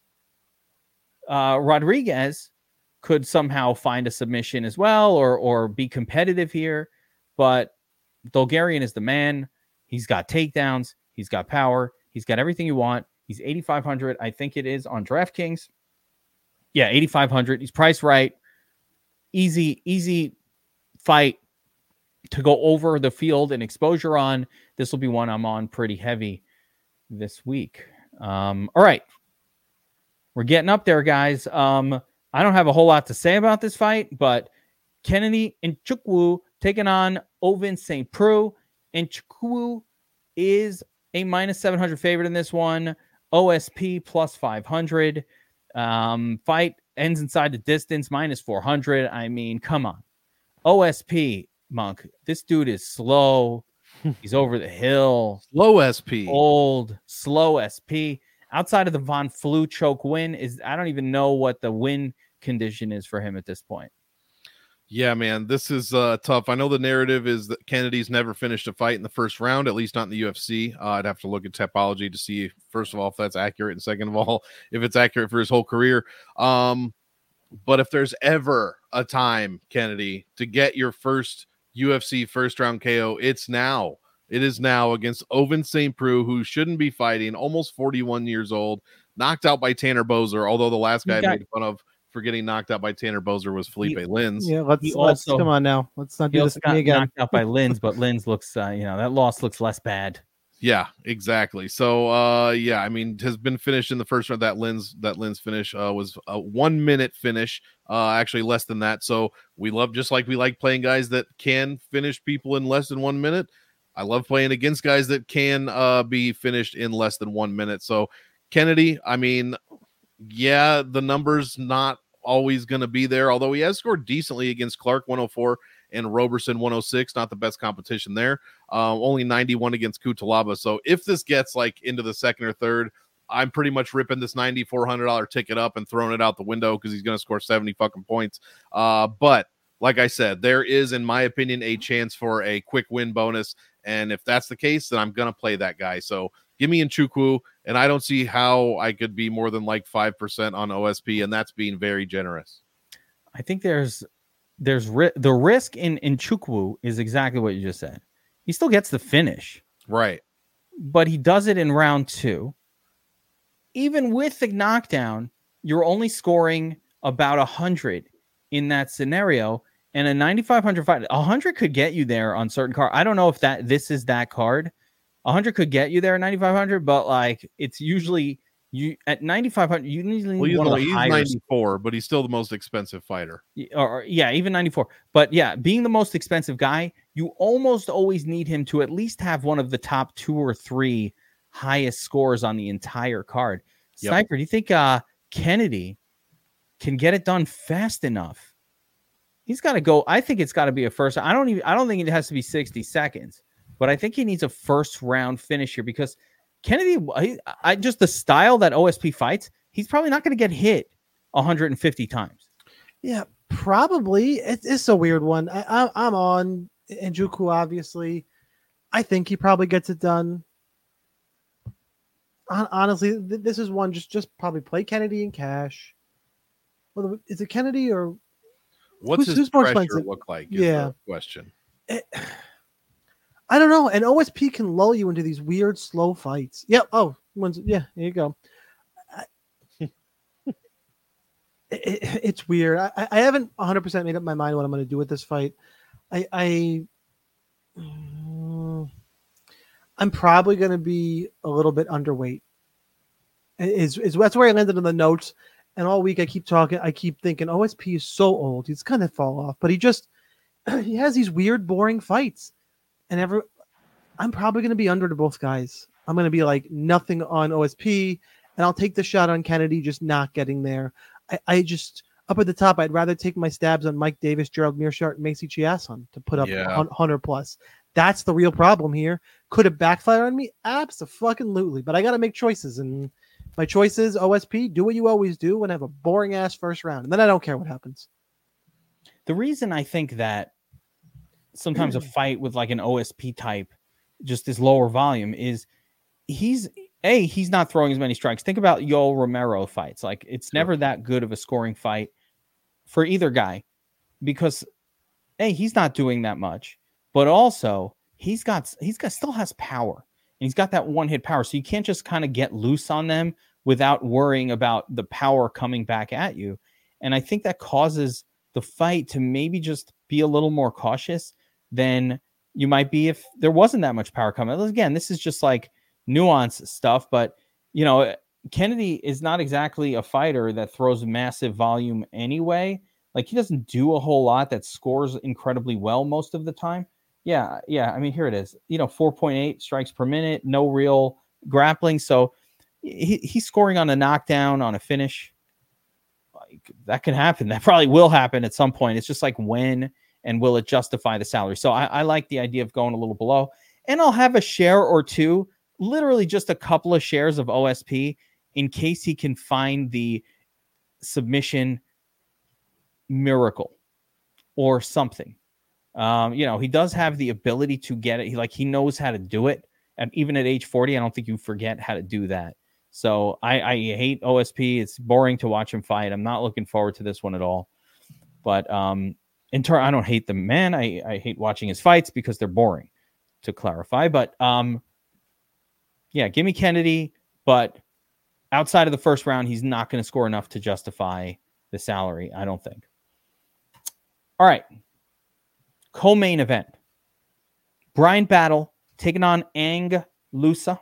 uh, Rodriguez could somehow find a submission as well or or be competitive here. But Dolgarian is the man. He's got takedowns. He's got power. He's got everything you want. He's eighty-five hundred. I think it is on DraftKings. Yeah, eighty-five hundred. He's priced right. Easy, easy fight to go over the field and exposure on. This will be one I'm on pretty heavy this week. Um, all right. We're getting up there, guys. Um, I don't have a whole lot to say about this fight, but Kennedy Nzechukwu taking on Ovince Saint Preux. Nzechukwu is a minus seven hundred favorite in this one. O S P plus five hundred. Um, fight ends inside the distance, minus four hundred. I mean, come on. O S P, Monk. This dude is slow. He's over the hill.
Slow S P.
Old, slow S P. Outside of the Von Flue choke win, is I don't even know what the win condition is for him at this point.
Yeah, man, this is uh, tough. I know the narrative is that Kennedy's never finished a fight in the first round, at least not in the U F C. Uh, I'd have to look at Tapology to see, first of all, if that's accurate, and second of all, if it's accurate for his whole career. Um, but if there's ever a time, Kennedy, to get your first U F C first round K O, it's now. It is now against Ovince Saint Preux, who shouldn't be fighting, almost forty-one years old, knocked out by Tanner Boser, although the last guy got- made fun of for getting knocked out by Tanner Boser was Felipe he, Lins.
Yeah, let's, let's also, come on now. Let's not do this
got
again.
Knocked out by Lins, but Lins looks, uh, you know, that loss looks less bad.
Yeah, exactly. So, uh, yeah, I mean, has been finished in the first round. That Lins, that Lins finish uh, was a one minute finish, uh, actually less than that. So we love, just like we like playing guys that can finish people in less than one minute. I love playing against guys that can uh, be finished in less than one minute. So Kennedy, I mean, yeah, the number's not always going to be there, although he has scored decently against Clark one oh four and Roberson one oh six, not the best competition there. Um, only ninety-one against Kutalaba. So if this gets like into the second or third, I'm pretty much ripping this ninety-four hundred dollars ticket up and throwing it out the window because he's going to score seventy fucking points. Uh, but like I said, there is, in my opinion, a chance for a quick win bonus. And if that's the case, then I'm going to play that guy. So give me Nzechukwu, and I don't see how I could be more than like five percent on O S P, and that's being very generous.
I think there's there's ri- the risk in Nzechukwu is exactly what you just said. He still gets the finish.
Right.
But he does it in round two. Even with the knockdown, you're only scoring about one hundred in that scenario. And a ninety-five hundred fight, one hundred could get you there on certain card. I don't know if that this is that card. one hundred could get you there at ninety-five hundred, but like it's usually you at ninety-five hundred. You usually need
well,
one of the
he's
higher
ninety-four, but he's still the most expensive fighter.
Or, or yeah, even ninety-four. But yeah, being the most expensive guy, you almost always need him to at least have one of the top two or three highest scores on the entire card. Yep. Sniper, do you think uh, Kennedy can get it done fast enough? He's got to go. I think it's got to be a first. I don't even. I don't think it has to be sixty seconds, but I think he needs a first round finish here because Kennedy. I, I just the style that O S P fights. he's probably not going to get hit one hundred fifty times.
Yeah, probably. It's, it's a weird one. I, I, I'm on Njoku, obviously. I think he probably gets it done. Honestly, th- this is one just just probably play Kennedy and cash. Well, is it Kennedy or
what's
who's,
his
who's more
pressure
expensive?
look like?
Yeah,
question.
It, I don't know. And O S P can lull you into these weird slow fights. Yeah. Oh, one's, yeah. There you go. I, it, it, it's weird. I, I haven't one hundred percent made up my mind what I'm going to do with this fight. I, I um, I'm probably going to be a little bit underweight. Is is that's where I landed in the notes. And all week I keep talking. I keep thinking O S P is so old. He's kind of fall off, but he just he has these weird, boring fights. And every, I'm probably going to be under to both guys. I'm going to be like nothing on O S P, and I'll take the shot on Kennedy, just not getting there. I, I just up at the top. I'd rather take my stabs on Mike Davis, Gerald Meerschaert, and Macy Chiasson to put up
Yeah.
one hundred plus. That's the real problem here. Could it backfire on me? Absolutely. But I got to make choices, and my choice is O S P. Do what you always do and have a boring ass first round, and then I don't care what happens.
The reason I think that sometimes a fight with like an O S P type, just is lower volume, is he's a he's not throwing as many strikes. Think about Yoel Romero fights. Like it's
Sure.
never that good of a scoring fight for either guy because a he's not doing that much, but also he's got he's got still has power and he's got that one hit power. So you can't just kind of get loose on them without worrying about the power coming back at you. And I think that causes the fight to maybe just be a little more cautious than you might be if there wasn't that much power coming. Again, this is just like nuance stuff, but you know, Kennedy is not exactly a fighter that throws massive volume anyway. Like he doesn't do a whole lot that scores incredibly well most of the time. Yeah, yeah. I mean, here it is. You know, four point eight strikes per minute, no real grappling. So he, he's scoring on a knockdown, on a finish. Like that can happen. That probably will happen at some point. It's just like when and will it justify the salary? So I, I like the idea of going a little below, and I'll have a share or two, literally just a couple of shares of O S P in case he can find the submission miracle or something. Um, you know, he does have the ability to get it. He like he knows how to do it. And even at age forty, I don't think you forget how to do that. So I, I hate O S P. It's boring to watch him fight. I'm not looking forward to this one at all. But um, in turn, I don't hate the man. I, I hate watching his fights because they're boring, to clarify. But um, yeah, give me Kennedy. But outside of the first round, he's not going to score enough to justify the salary, I don't think. All right. Co-main event. Brian Battle taking on Ang Lusa.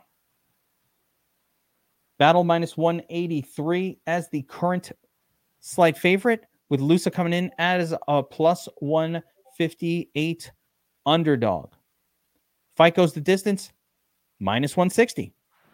Battle minus one eighty-three as the current slight favorite, with Lusa coming in as a plus one fifty-eight underdog. Fight goes the distance, minus one sixty.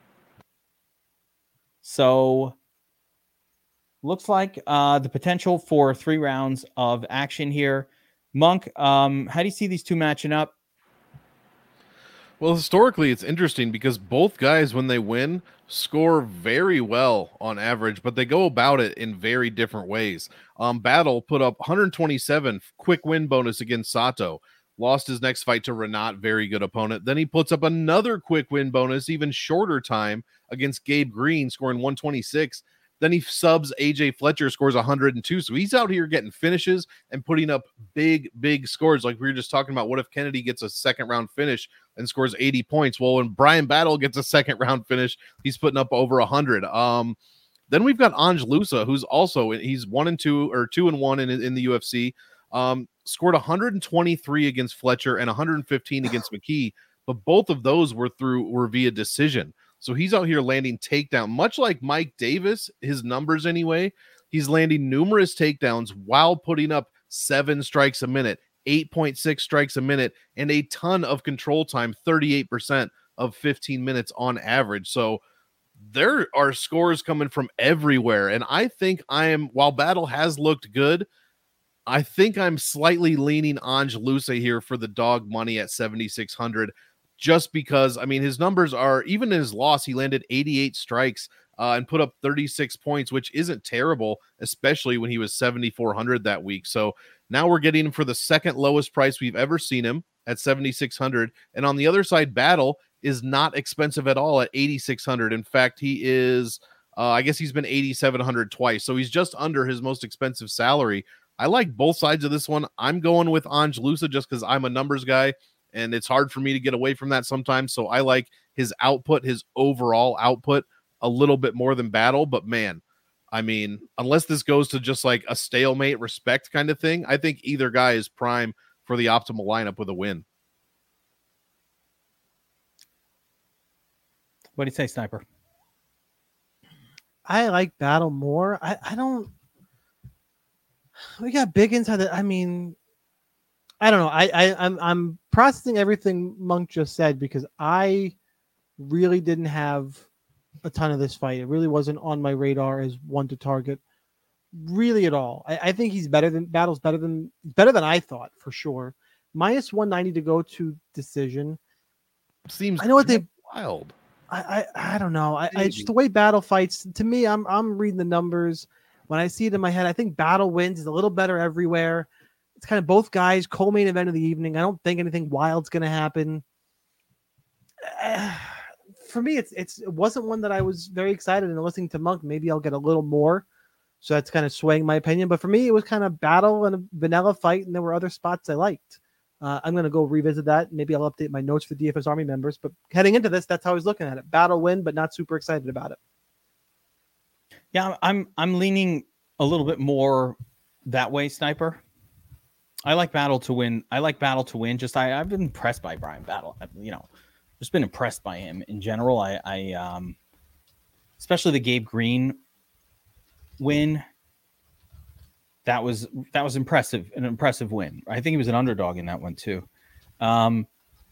So looks like uh, the potential for three rounds of action here. Monk, um, how do you see these two matching up?
Well, historically, it's interesting because both guys, when they win, score very well on average, but they go about it in very different ways. Um, Battle put up one hundred twenty-seven quick win bonus against Sato. Lost his next fight to Renat, very good opponent. Then he puts up another quick win bonus, even shorter time, against Gabe Green, scoring one twenty-six. Then he subs A J Fletcher, scores one hundred two. So he's out here getting finishes and putting up big, big scores. Like we were just talking about, what if Kennedy gets a second round finish and scores eighty points? Well, when Brian Battle gets a second round finish, he's putting up over one hundred. Um, then we've got Ange Lusa, who's also, he's one and two or two and one in, in the U F C. Um, scored one hundred twenty-three against Fletcher and one hundred fifteen against McKee, but both of those were through were via decision. So he's out here landing takedown, much like Mike Davis, his numbers anyway. He's landing numerous takedowns while putting up seven strikes a minute, eight point six strikes a minute, and a ton of control time, thirty-eight percent of fifteen minutes on average. So there are scores coming from everywhere. And I think I am, while Battle has looked good, I think I'm slightly leaning Ange Lusa here for the dog money at seventy-six hundred. Just because, I mean, his numbers are, even in his loss, he landed eighty-eight strikes uh, and put up thirty-six points, which isn't terrible, especially when he was seventy-four hundred that week. So now we're getting him for the second lowest price we've ever seen him at seventy-six hundred. And on the other side, Battle is not expensive at all at eighty-six hundred. In fact, he is, uh, I guess he's been eighty-seven hundred twice. So he's just under his most expensive salary. I like both sides of this one. I'm going with Ange Lusa just because I'm a numbers guy, and it's hard for me to get away from that sometimes. So I like his output, his overall output, a little bit more than Battle. But man, I mean, unless this goes to just like a stalemate respect kind of thing, I think either guy is prime for the optimal lineup with a win.
What do you say, Sniper?
I like Battle more. I, I don't. We got big inside that. I mean, I don't know. I, I I'm I'm processing everything Monk just said because I really didn't have a ton of this fight. It really wasn't on my radar as one to target, really at all. I, I think he's better than Battle's better than better than I thought for sure. Minus one ninety to go to decision.
Seems
I know what they
wild.
I, I I don't know. I, I just the way Battle fights to me. I'm I'm reading the numbers. When I see it in my head, I think Battle wins. He's a little better everywhere. It's kind of both guys, co-main event of the evening. I don't think anything wild's going to happen. Uh, for me, it's it's it wasn't one that I was very excited in listening to Monk. Maybe I'll get a little more. So that's kind of swaying my opinion. But for me, it was kind of Battle and a vanilla fight, and there were other spots I liked. Uh, I'm going to go revisit that. Maybe I'll update my notes for D F S Army members. But heading into this, that's how I was looking at it. Battle win, but not super excited about it.
Yeah, I'm I'm leaning a little bit more that way, Sniper. I like Battle to win. I like Battle to win. Just I, I've been impressed by Brian Battle. I've, you know, just been impressed by him in general. I, I um, especially the Gabe Green win. That was that was impressive, an impressive win. I think he was an underdog in that one too. Um,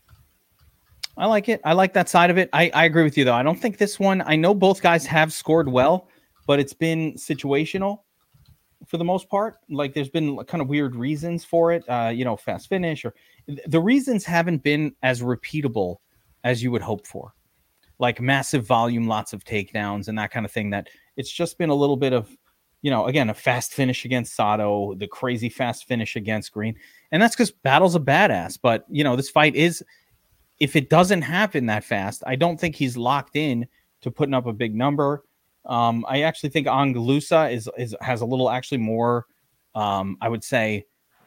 I like it. I like that side of it. I, I agree with you though. I don't think this one. I know both guys have scored well, but it's been situational for the most part. Like there's been kind of weird reasons for it. Uh, you know, fast finish or the reasons haven't been as repeatable as you would hope for. Like massive volume, lots of takedowns and that kind of thing. That it's just been a little bit of, you know, again, a fast finish against Sato, the crazy fast finish against Green. And that's because Battle's a badass. But, you know, this fight is, if it doesn't happen that fast, I don't think he's locked in to putting up a big number. Um, I actually think Ange Lusa is, is has a little actually more, um, I would say,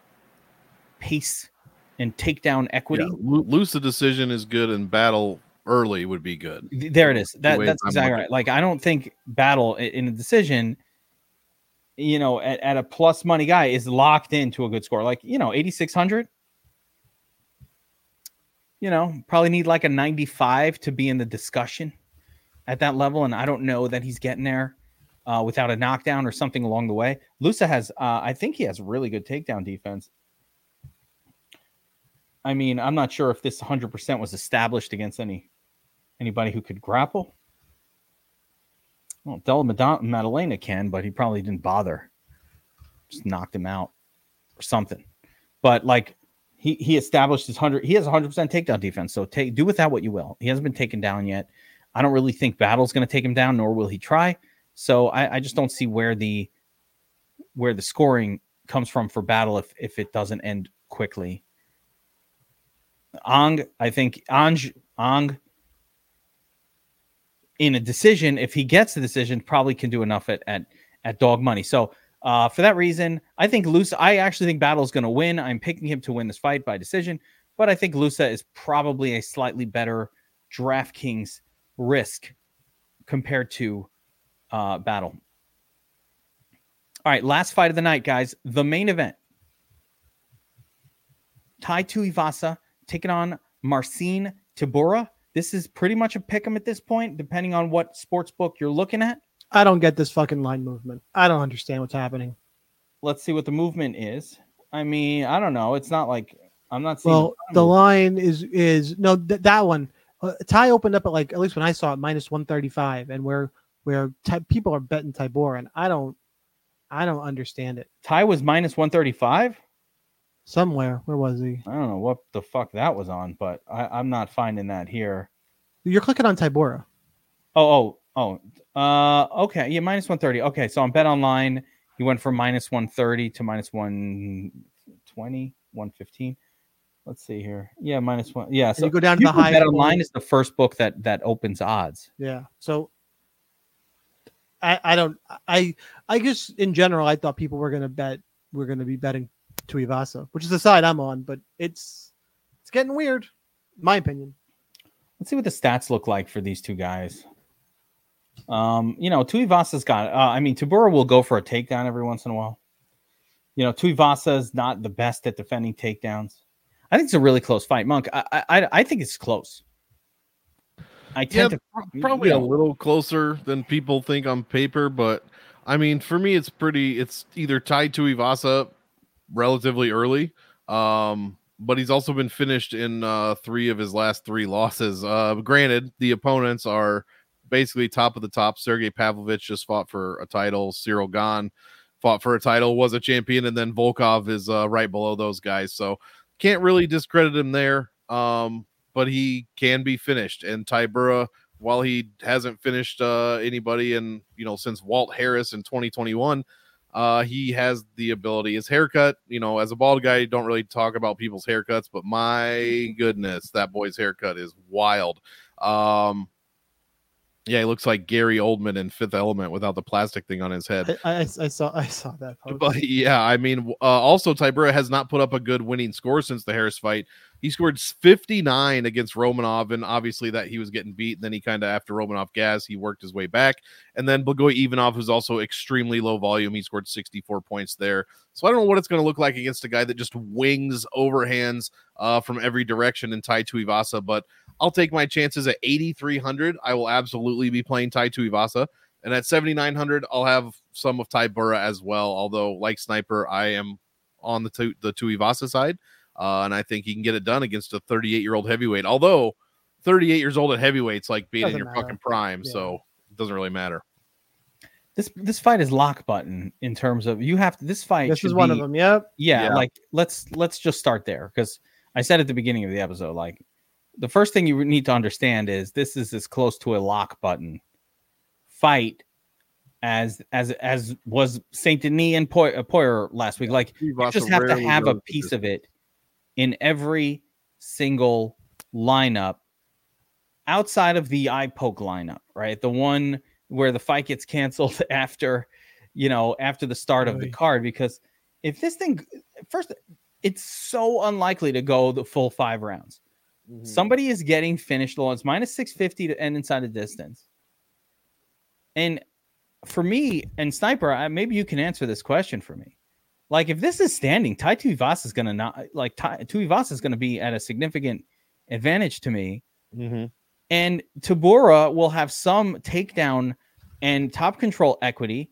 pace and takedown equity.
Yeah, Lusa decision is good and Battle early would be good.
There it is. That, that's exactly right. Like, I don't think Battle in a decision, you know, at, at a plus money guy is locked into a good score. Like, you know, eighty-six hundred. You know, probably need like a ninety-five to be in the discussion at that level. And I don't know that he's getting there uh, without a knockdown or something along the way. Lusa has, uh, I think he has really good takedown defense. I mean, I'm not sure if this one hundred percent was established against any anybody who could grapple. Well, Della Maddalena can, but he probably didn't bother. Just knocked him out or something. But like he he established his hundred. He has one hundred percent takedown defense. So take do with that what you will. He hasn't been taken down yet. I don't really think Battle's going to take him down, nor will he try. So I, I just don't see where the where the scoring comes from for Battle if if it doesn't end quickly. Ang, I think Ange Ang. in a decision, if he gets the decision, probably can do enough at at, at dog money. So uh, for that reason, I think Lusa, I actually think Battle is going to win. I'm picking him to win this fight by decision, but I think Lusa is probably a slightly better DraftKings risk compared to uh, Battle. All right, last fight of the night, guys. The main event. Tai Tuivasa taking on Marcin Tybura. This is pretty much a pick 'em at this point, depending on what sports book you're looking at.
I don't get this fucking line movement. I don't understand what's happening.
Let's see what the movement is. I mean, I don't know. It's not like I'm not seeing.
Well, the line is is no th- that one. Uh, Ty opened up at like at least when I saw it minus one thirty-five, and where where ty- people are betting Tybura, and I don't, I don't understand it.
Ty was minus one thirty-five.
Somewhere, where was he?
I don't know what the fuck that was on, but I, I'm not finding that here.
You're clicking on Tybura.
Oh, oh, Oh, uh, okay. Yeah, minus one thirty. Okay, so on Bet Online, he went from minus one thirty to minus one twenty, one fifteen. Let's see here. Yeah, minus one. Yeah, so
you go down to
you
the
know
highest
Bet Online
point.
is the first book that that opens odds.
Yeah. So I, I don't I I guess in general I thought people were gonna bet we're gonna be betting Tuivasa, which is the side I'm on, but it's it's getting weird, in my opinion.
Let's see what the stats look like for these two guys. Um, you know, Tuivasa's got. Uh, I mean, Tybura will go for a takedown every once in a while. You know, Tuivasa is not the best at defending takedowns. I think it's a really close fight, Monk. I I, I think it's close. I tend
Yeah,
to
probably
you
a
know,
little closer than people think on paper, but I mean, for me, it's pretty. It's either tied to Ivasa relatively early, um, but he's also been finished in uh, three of his last three losses. Uh, granted, the opponents are basically top of the top. Sergey Pavlovich just fought for a title. Cyril Gane fought for a title, was a champion, and then Volkov is uh, right below those guys. So can't really discredit him there. Um, but he can be finished. And Tybura, while he hasn't finished uh, anybody in, you know, since Walt Harris in twenty twenty-one, uh, he has the ability. His haircut, you know, as a bald guy, you don't really talk about people's haircuts, but my goodness, that boy's haircut is wild. Um, yeah, he looks like Gary Oldman in Fifth Element without the plastic thing on his head.
I, I, I saw I saw that post.
But yeah, I mean, uh, also Tybura has not put up a good winning score since the Harris fight. He scored fifty-nine against Romanov, and obviously that he was getting beat. And then he kind of, after Romanov gas, he worked his way back. And then Blagoy Ivanov, who's also extremely low volume, he scored sixty-four points there. So I don't know what it's going to look like against a guy that just wings overhands uh, from every direction in Tai Tuivasa. But I'll take my chances at eighty-three hundred. I will absolutely be playing Tai Tuivasa. And at seventy-nine hundred, I'll have some of Tybura as well. Although, like Sniper, I am on the tu- the Tuivasa side. Uh, and I think he can get it done against a thirty-eight-year-old heavyweight. Although, thirty-eight years old at heavyweight's like being
Doesn't
in your
matter.
fucking prime.
Yeah.
So it doesn't really matter.
this this fight is lock button in terms of you have to. This fight.
This
should
is one
be,
of them. Yep.
Yeah,
Yeah.
like let's let's just start there because I said at the beginning of the episode, like the first thing you need to understand is this is as close to a lock button fight as as as was Saint Denis and Poy- Poirier last week. Like you
Tuivasa
just have to
rarely
have a
goes with
piece
this.
of it in every single lineup outside of the eye poke lineup, right? The one where the fight gets canceled after, you know, after the start of the
Right.
card. Because if this thing first, it's so unlikely to go the full five rounds.
Mhm.
Somebody is getting finished low. It's minus six fifty to end inside the distance. And for me and Sniper, I, maybe you can answer this question for me. Like, if this is standing, Tai Tuivasa is going to not like Tai Tuivasa is going to be at a significant advantage to me.
Mhm.
And Tybura will have some takedown and top control equity,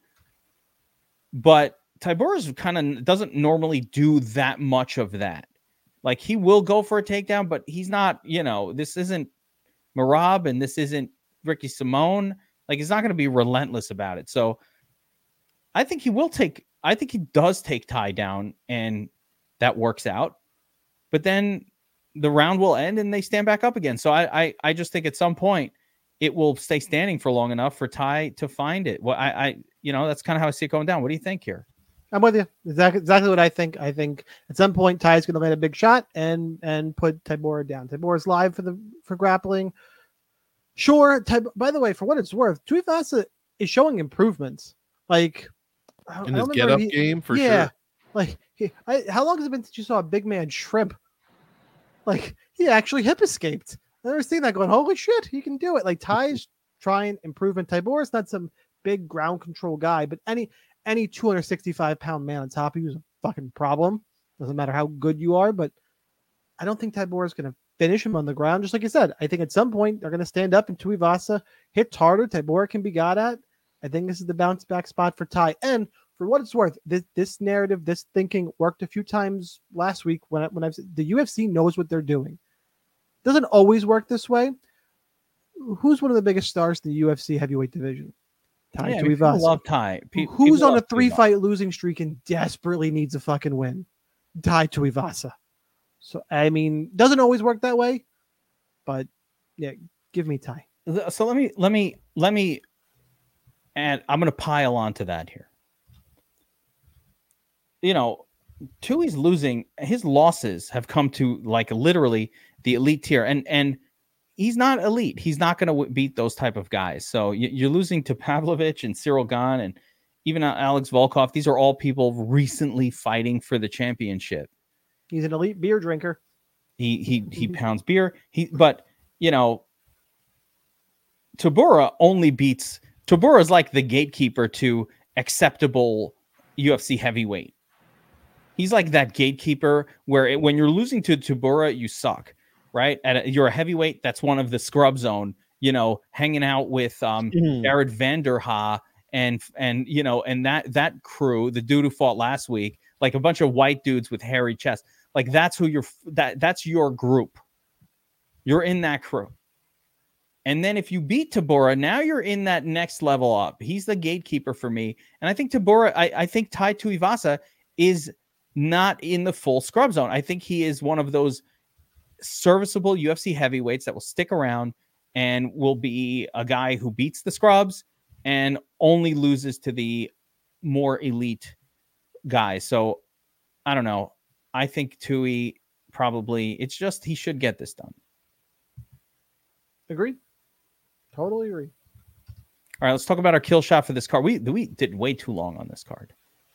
but Tybura's kind of doesn't normally do that much of that. Like, he will go for a takedown, but he's not, you know, this isn't Merab and this isn't Ricky Simone. Like, he's not going to be relentless about it. So I think he will take, I think he does take Tai down and that works out. But then the round will end and they stand back up again. So I I, I just think at some point it will stay standing for long enough for Tai to find it. Well, I, I you know, that's kind of how I see it going down. What do you think here?
I'm with you. Exactly, exactly what I think. I think at some point Ty's going to land a big shot and and put Tybura down. Tybura's live for the for grappling. Sure. Ty, by the way, for what it's worth, Tuivasa is showing improvements. Like I,
In
I
his
remember
get up
he-
game, for
yeah,
sure.
like he, I, how long has it been since you saw a big man shrimp? Like he actually hip escaped. I never seen that going. Holy shit, he can do it. Like Ty's trying improvement. Tybura's not some big ground control guy, but any any two hundred sixty-five pound man on top of you is a fucking problem. Doesn't matter how good you are, but I don't think Tybura is going to finish him on the ground. Just like you said, I think at some point they're going to stand up and Tuivasa hits harder. Tybura can be got at. I think this is the bounce back spot for Ty. And for what it's worth, this this narrative, this thinking worked a few times last week when I, when I've the U F C knows what they're doing. Doesn't always work this way. Who's one of the biggest stars in the U F C heavyweight division? Tai
Yeah, I mean, people
Tuivasa.
love Tai. Pe-
Who's
people
on a
love
three
Tuivasa.
fight losing streak and desperately needs a fucking win? Tai Tuivasa. So I mean, doesn't always work that way, but yeah, give me Tai.
So let me let me let me And I'm going to pile onto that here. You know, Tui's losing. His losses have come to like literally the elite tier, and and he's not elite. He's not going to w- beat those type of guys. So you, you're losing to Pavlovich and Cyril Gahn and even Alex Volkov. These are all people recently fighting for the championship.
He's an elite beer drinker.
He he he pounds beer. He but you know, Tybura only beats. Tybura is like the gatekeeper to acceptable U F C heavyweight. He's like that gatekeeper where it, when you're losing to Tybura, you suck, right? At a, you're a heavyweight. That's one of the scrub zone, you know, hanging out with um,
Mhm.
Jared Vanderha and, and, you know, and that, that crew, the dude who fought last week, like a bunch of white dudes with hairy chests. Like that's who you're, that that's your group. You're in that crew. And then if you beat Tybura, now you're in that next level up. He's the gatekeeper for me. And I think Tybura, I, I think Tai Tuivasa is not in the full scrub zone. I think he is one of those serviceable U F C heavyweights that will stick around and will be a guy who beats the scrubs and only loses to the more elite guys. So I don't know. I think Tui probably, it's just he should get this done.
Agreed. Totally agree.
All right, let's talk about our kill shot for this card. We we did way too long on this card.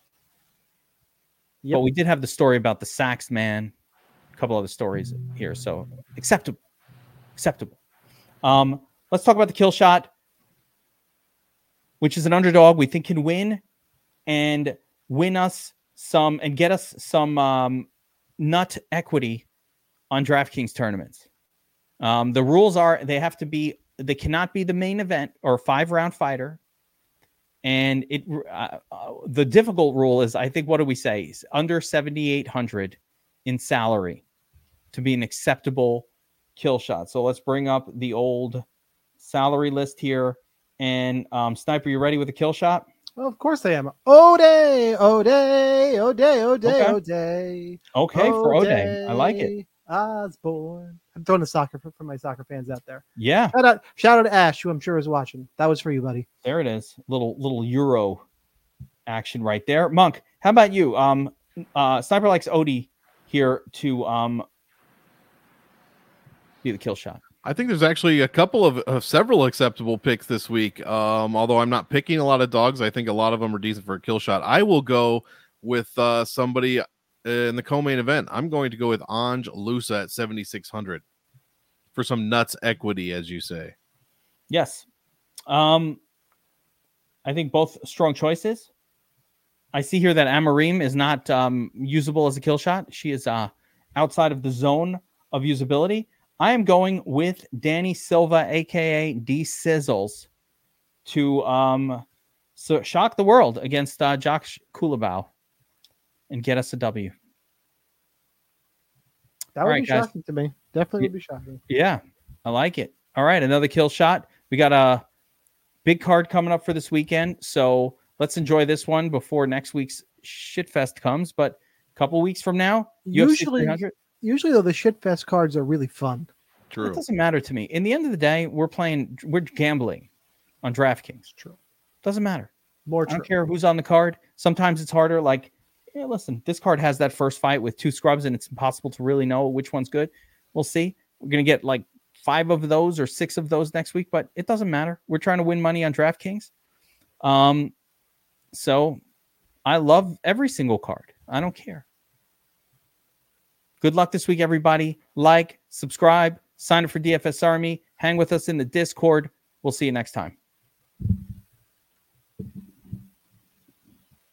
Yep.
But we did have the story about the Sax man, a couple other stories here. So acceptable. Acceptable. Um, let's talk about the kill shot, which is an underdog we think can win and win us some and get us some um, nut equity on DraftKings tournaments. Um, the rules are they have to be they cannot be the main event or five round fighter. And it uh, uh, the difficult rule is, I think, what do we say? It's under seventy-eight hundred in salary to be an acceptable kill shot. So let's bring up the old salary list here. And um, Sniper, you ready with the kill shot?
Well, of course I am. O'Day, O'Day, O'Day, O'Day,
Okay.
O'Day.
Okay, for O'Day. I like it.
Osborne. I'm throwing a soccer for, for my soccer fans out there.
Yeah,
Shout out, shout out to Ash, who I'm sure is watching. That was for you, buddy.
there it is. Little little Euro action right there. Monk, how about you? Um, uh, Sniper likes Odie here to um be the kill shot.
I think there's actually a couple of uh, several acceptable picks this week. Um, although I'm not picking a lot of dogs, I think a lot of them are decent for a kill shot. I will go with uh, somebody in the co-main event. I'm going to go with Ange Lusa at seventy-six hundred for some nuts equity, as you say.
Yes. Um, I think both strong choices. I see here that Amarim is not um, usable as a kill shot. She is uh, outside of the zone of usability. I am going with Danny Silva, a k a. D Sizzles, to um, so shock the world against uh, Josh Kulabau and get us a W.
That
All
would
right,
be
guys.
shocking to me. Definitely would be shocking.
Yeah, I like it. All right, another kill shot. We got a big card coming up for this weekend, so let's enjoy this one before next week's shitfest comes. But a couple weeks from now, U F C
Usually,
three hundred.
usually though, the shitfest cards are really fun.
True.
It doesn't matter to me. In the end of the day, we're playing, we're gambling on DraftKings.
True.
Doesn't matter.
More
I
true.
don't care who's on the card. Sometimes it's harder. Like, yeah, listen, this card has that first fight with two scrubs, and it's impossible to really know which one's good. We'll see. We're gonna get like five of those or six of those next week, but it doesn't matter. We're trying to win money on DraftKings. Um, so I love every single card. I don't care. Good luck this week, everybody. Like, subscribe, sign up for D F S Army, hang with us in the Discord. We'll see you next time.